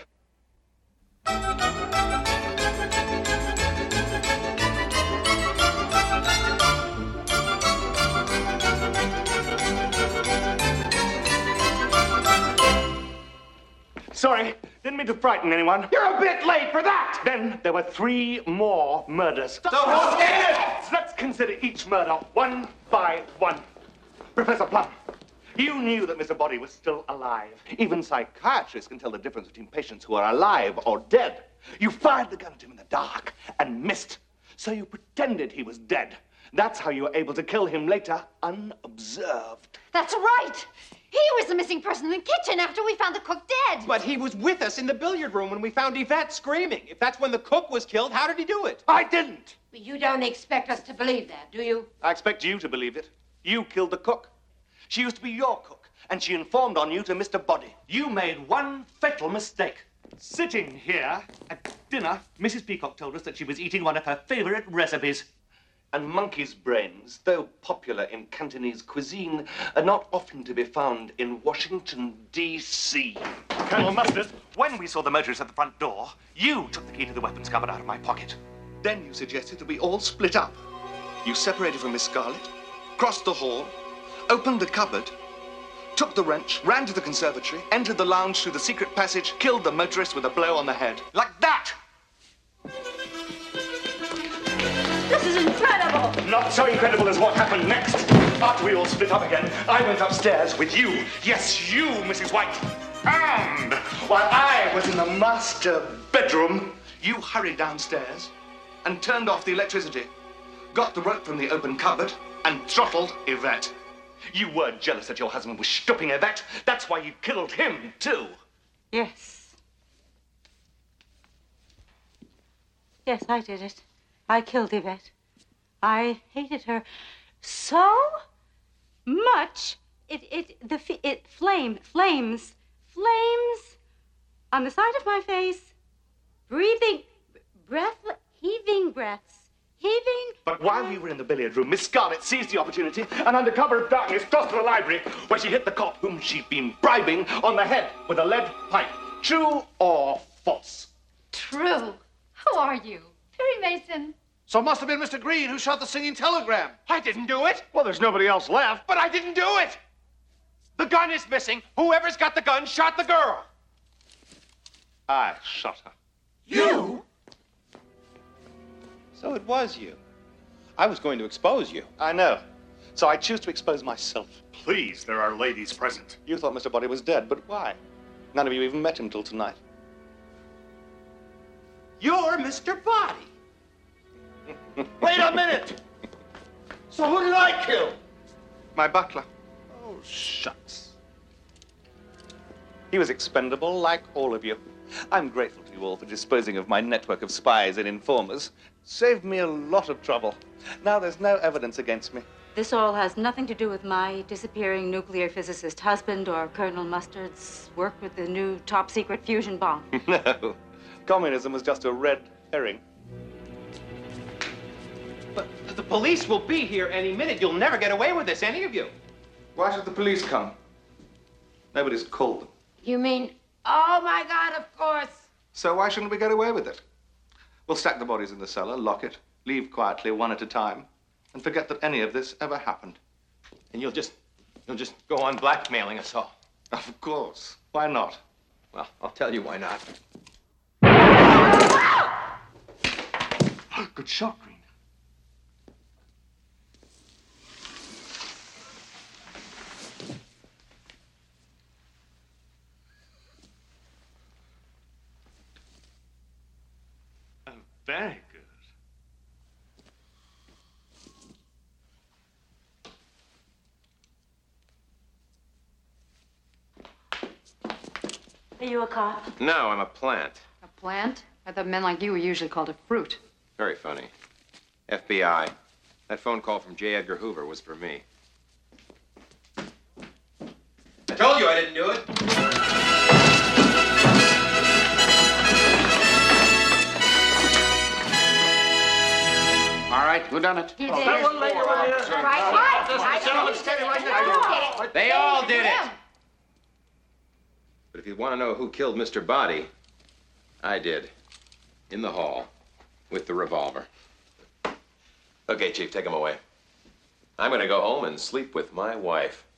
[SPEAKER 1] Sorry, didn't mean to frighten anyone.
[SPEAKER 10] You're a bit late for that!
[SPEAKER 1] Then there were 3 more murders.
[SPEAKER 10] So who did it?
[SPEAKER 1] Let's consider each murder one by one. Professor Plum, you knew that Mr. Body was still alive. Even psychiatrists can tell the difference between patients who are alive or dead. You fired the gun at him in the dark and missed. So you pretended he was dead. That's how you were able to kill him later, unobserved.
[SPEAKER 6] That's right. He was the missing person in the kitchen after we found the cook dead.
[SPEAKER 10] But he was with us in the billiard room when we found Yvette screaming. If that's when the cook was killed, how did he do it?
[SPEAKER 1] I didn't.
[SPEAKER 9] But you don't expect us to believe that, do you?
[SPEAKER 1] I expect you to believe it. You killed the cook. She used to be your cook, and she informed on you to Mr. Body. You made one fatal mistake. Sitting here at dinner, Mrs. Peacock told us that she was eating one of her favorite recipes. And monkey's brains, though popular in Cantonese cuisine, are not often to be found in Washington, D.C. Colonel Mustard, when we saw the motorist at the front door, you took the key to the weapons cupboard out of my pocket. Then you suggested that we all split up. You separated from Miss Scarlett, crossed the hall, opened the cupboard, took the wrench, ran to the conservatory, entered the lounge through the secret passage, killed the motorist with a blow on the head. Like that!
[SPEAKER 12] This is incredible!
[SPEAKER 1] Not so incredible as what happened next. After we all split up again, I went upstairs with you. Yes, you, Mrs. White. And while I was in the master bedroom, you hurried downstairs and turned off the electricity, got the rope from the open cupboard, and throttled Yvette. You were jealous that your husband was stopping Yvette. That's why you killed him, too.
[SPEAKER 5] Yes. Yes, I did it. I killed Yvette. I hated her so much. Flames on the side of my face, heaving breaths.
[SPEAKER 1] But while we were in the billiard room, Miss Scarlett seized the opportunity and under cover of darkness crossed to the library where she hit the cop whom she'd been bribing on the head with a lead pipe. True or false?
[SPEAKER 6] True. Who are you? Perry Mason.
[SPEAKER 21] So it must have been Mr. Green who shot the singing telegram.
[SPEAKER 10] I didn't do it.
[SPEAKER 4] Well, there's nobody else left.
[SPEAKER 10] But I didn't do it. The gun is missing. Whoever's got the gun shot the girl.
[SPEAKER 1] I shot her.
[SPEAKER 10] You?
[SPEAKER 8] So it was you.
[SPEAKER 10] I was going to expose you.
[SPEAKER 8] I know. So I choose to expose myself.
[SPEAKER 4] Please, there are ladies present.
[SPEAKER 8] You thought Mr. Body was dead, but why? None of you even met him till tonight.
[SPEAKER 14] You're Mr. Body. Wait a minute. So who did I kill?
[SPEAKER 8] My butler.
[SPEAKER 14] Oh, shucks.
[SPEAKER 8] He was expendable like all of you. I'm grateful to you all for disposing of my network of spies and informers. Saved me a lot of trouble. Now there's no evidence against me.
[SPEAKER 5] This all has nothing to do with my disappearing nuclear physicist husband or Colonel Mustard's work with the new top-secret fusion bomb.
[SPEAKER 8] No. Communism was just a red herring.
[SPEAKER 14] But the police will be here any minute. You'll never get away with this, any of you.
[SPEAKER 8] Why should the police come? Nobody's called them.
[SPEAKER 9] You mean, oh my God, of course.
[SPEAKER 1] So why shouldn't we get away with it? We'll stack the bodies in the cellar, lock it, leave quietly one at a time, and forget that any of this ever happened.
[SPEAKER 14] And you'll just go on blackmailing us all.
[SPEAKER 1] Of course. Why not?
[SPEAKER 10] Well, I'll tell you why not.
[SPEAKER 8] Good shot, Green.
[SPEAKER 1] Oh, very good.
[SPEAKER 5] Are you a cop?
[SPEAKER 10] No, I'm a plant.
[SPEAKER 6] A plant? I thought men like you were usually called a fruit.
[SPEAKER 10] Very funny. FBI. That phone call from J. Edgar Hoover was for me. I told you I didn't do it.
[SPEAKER 3] All right, who done it?
[SPEAKER 9] He did. That one lady right here. Right.
[SPEAKER 10] They all did it. But if you want to know who killed Mr. Body, I did. In the hall. With the revolver. Okay, Chief, take him away. I'm going to go home and sleep with my wife.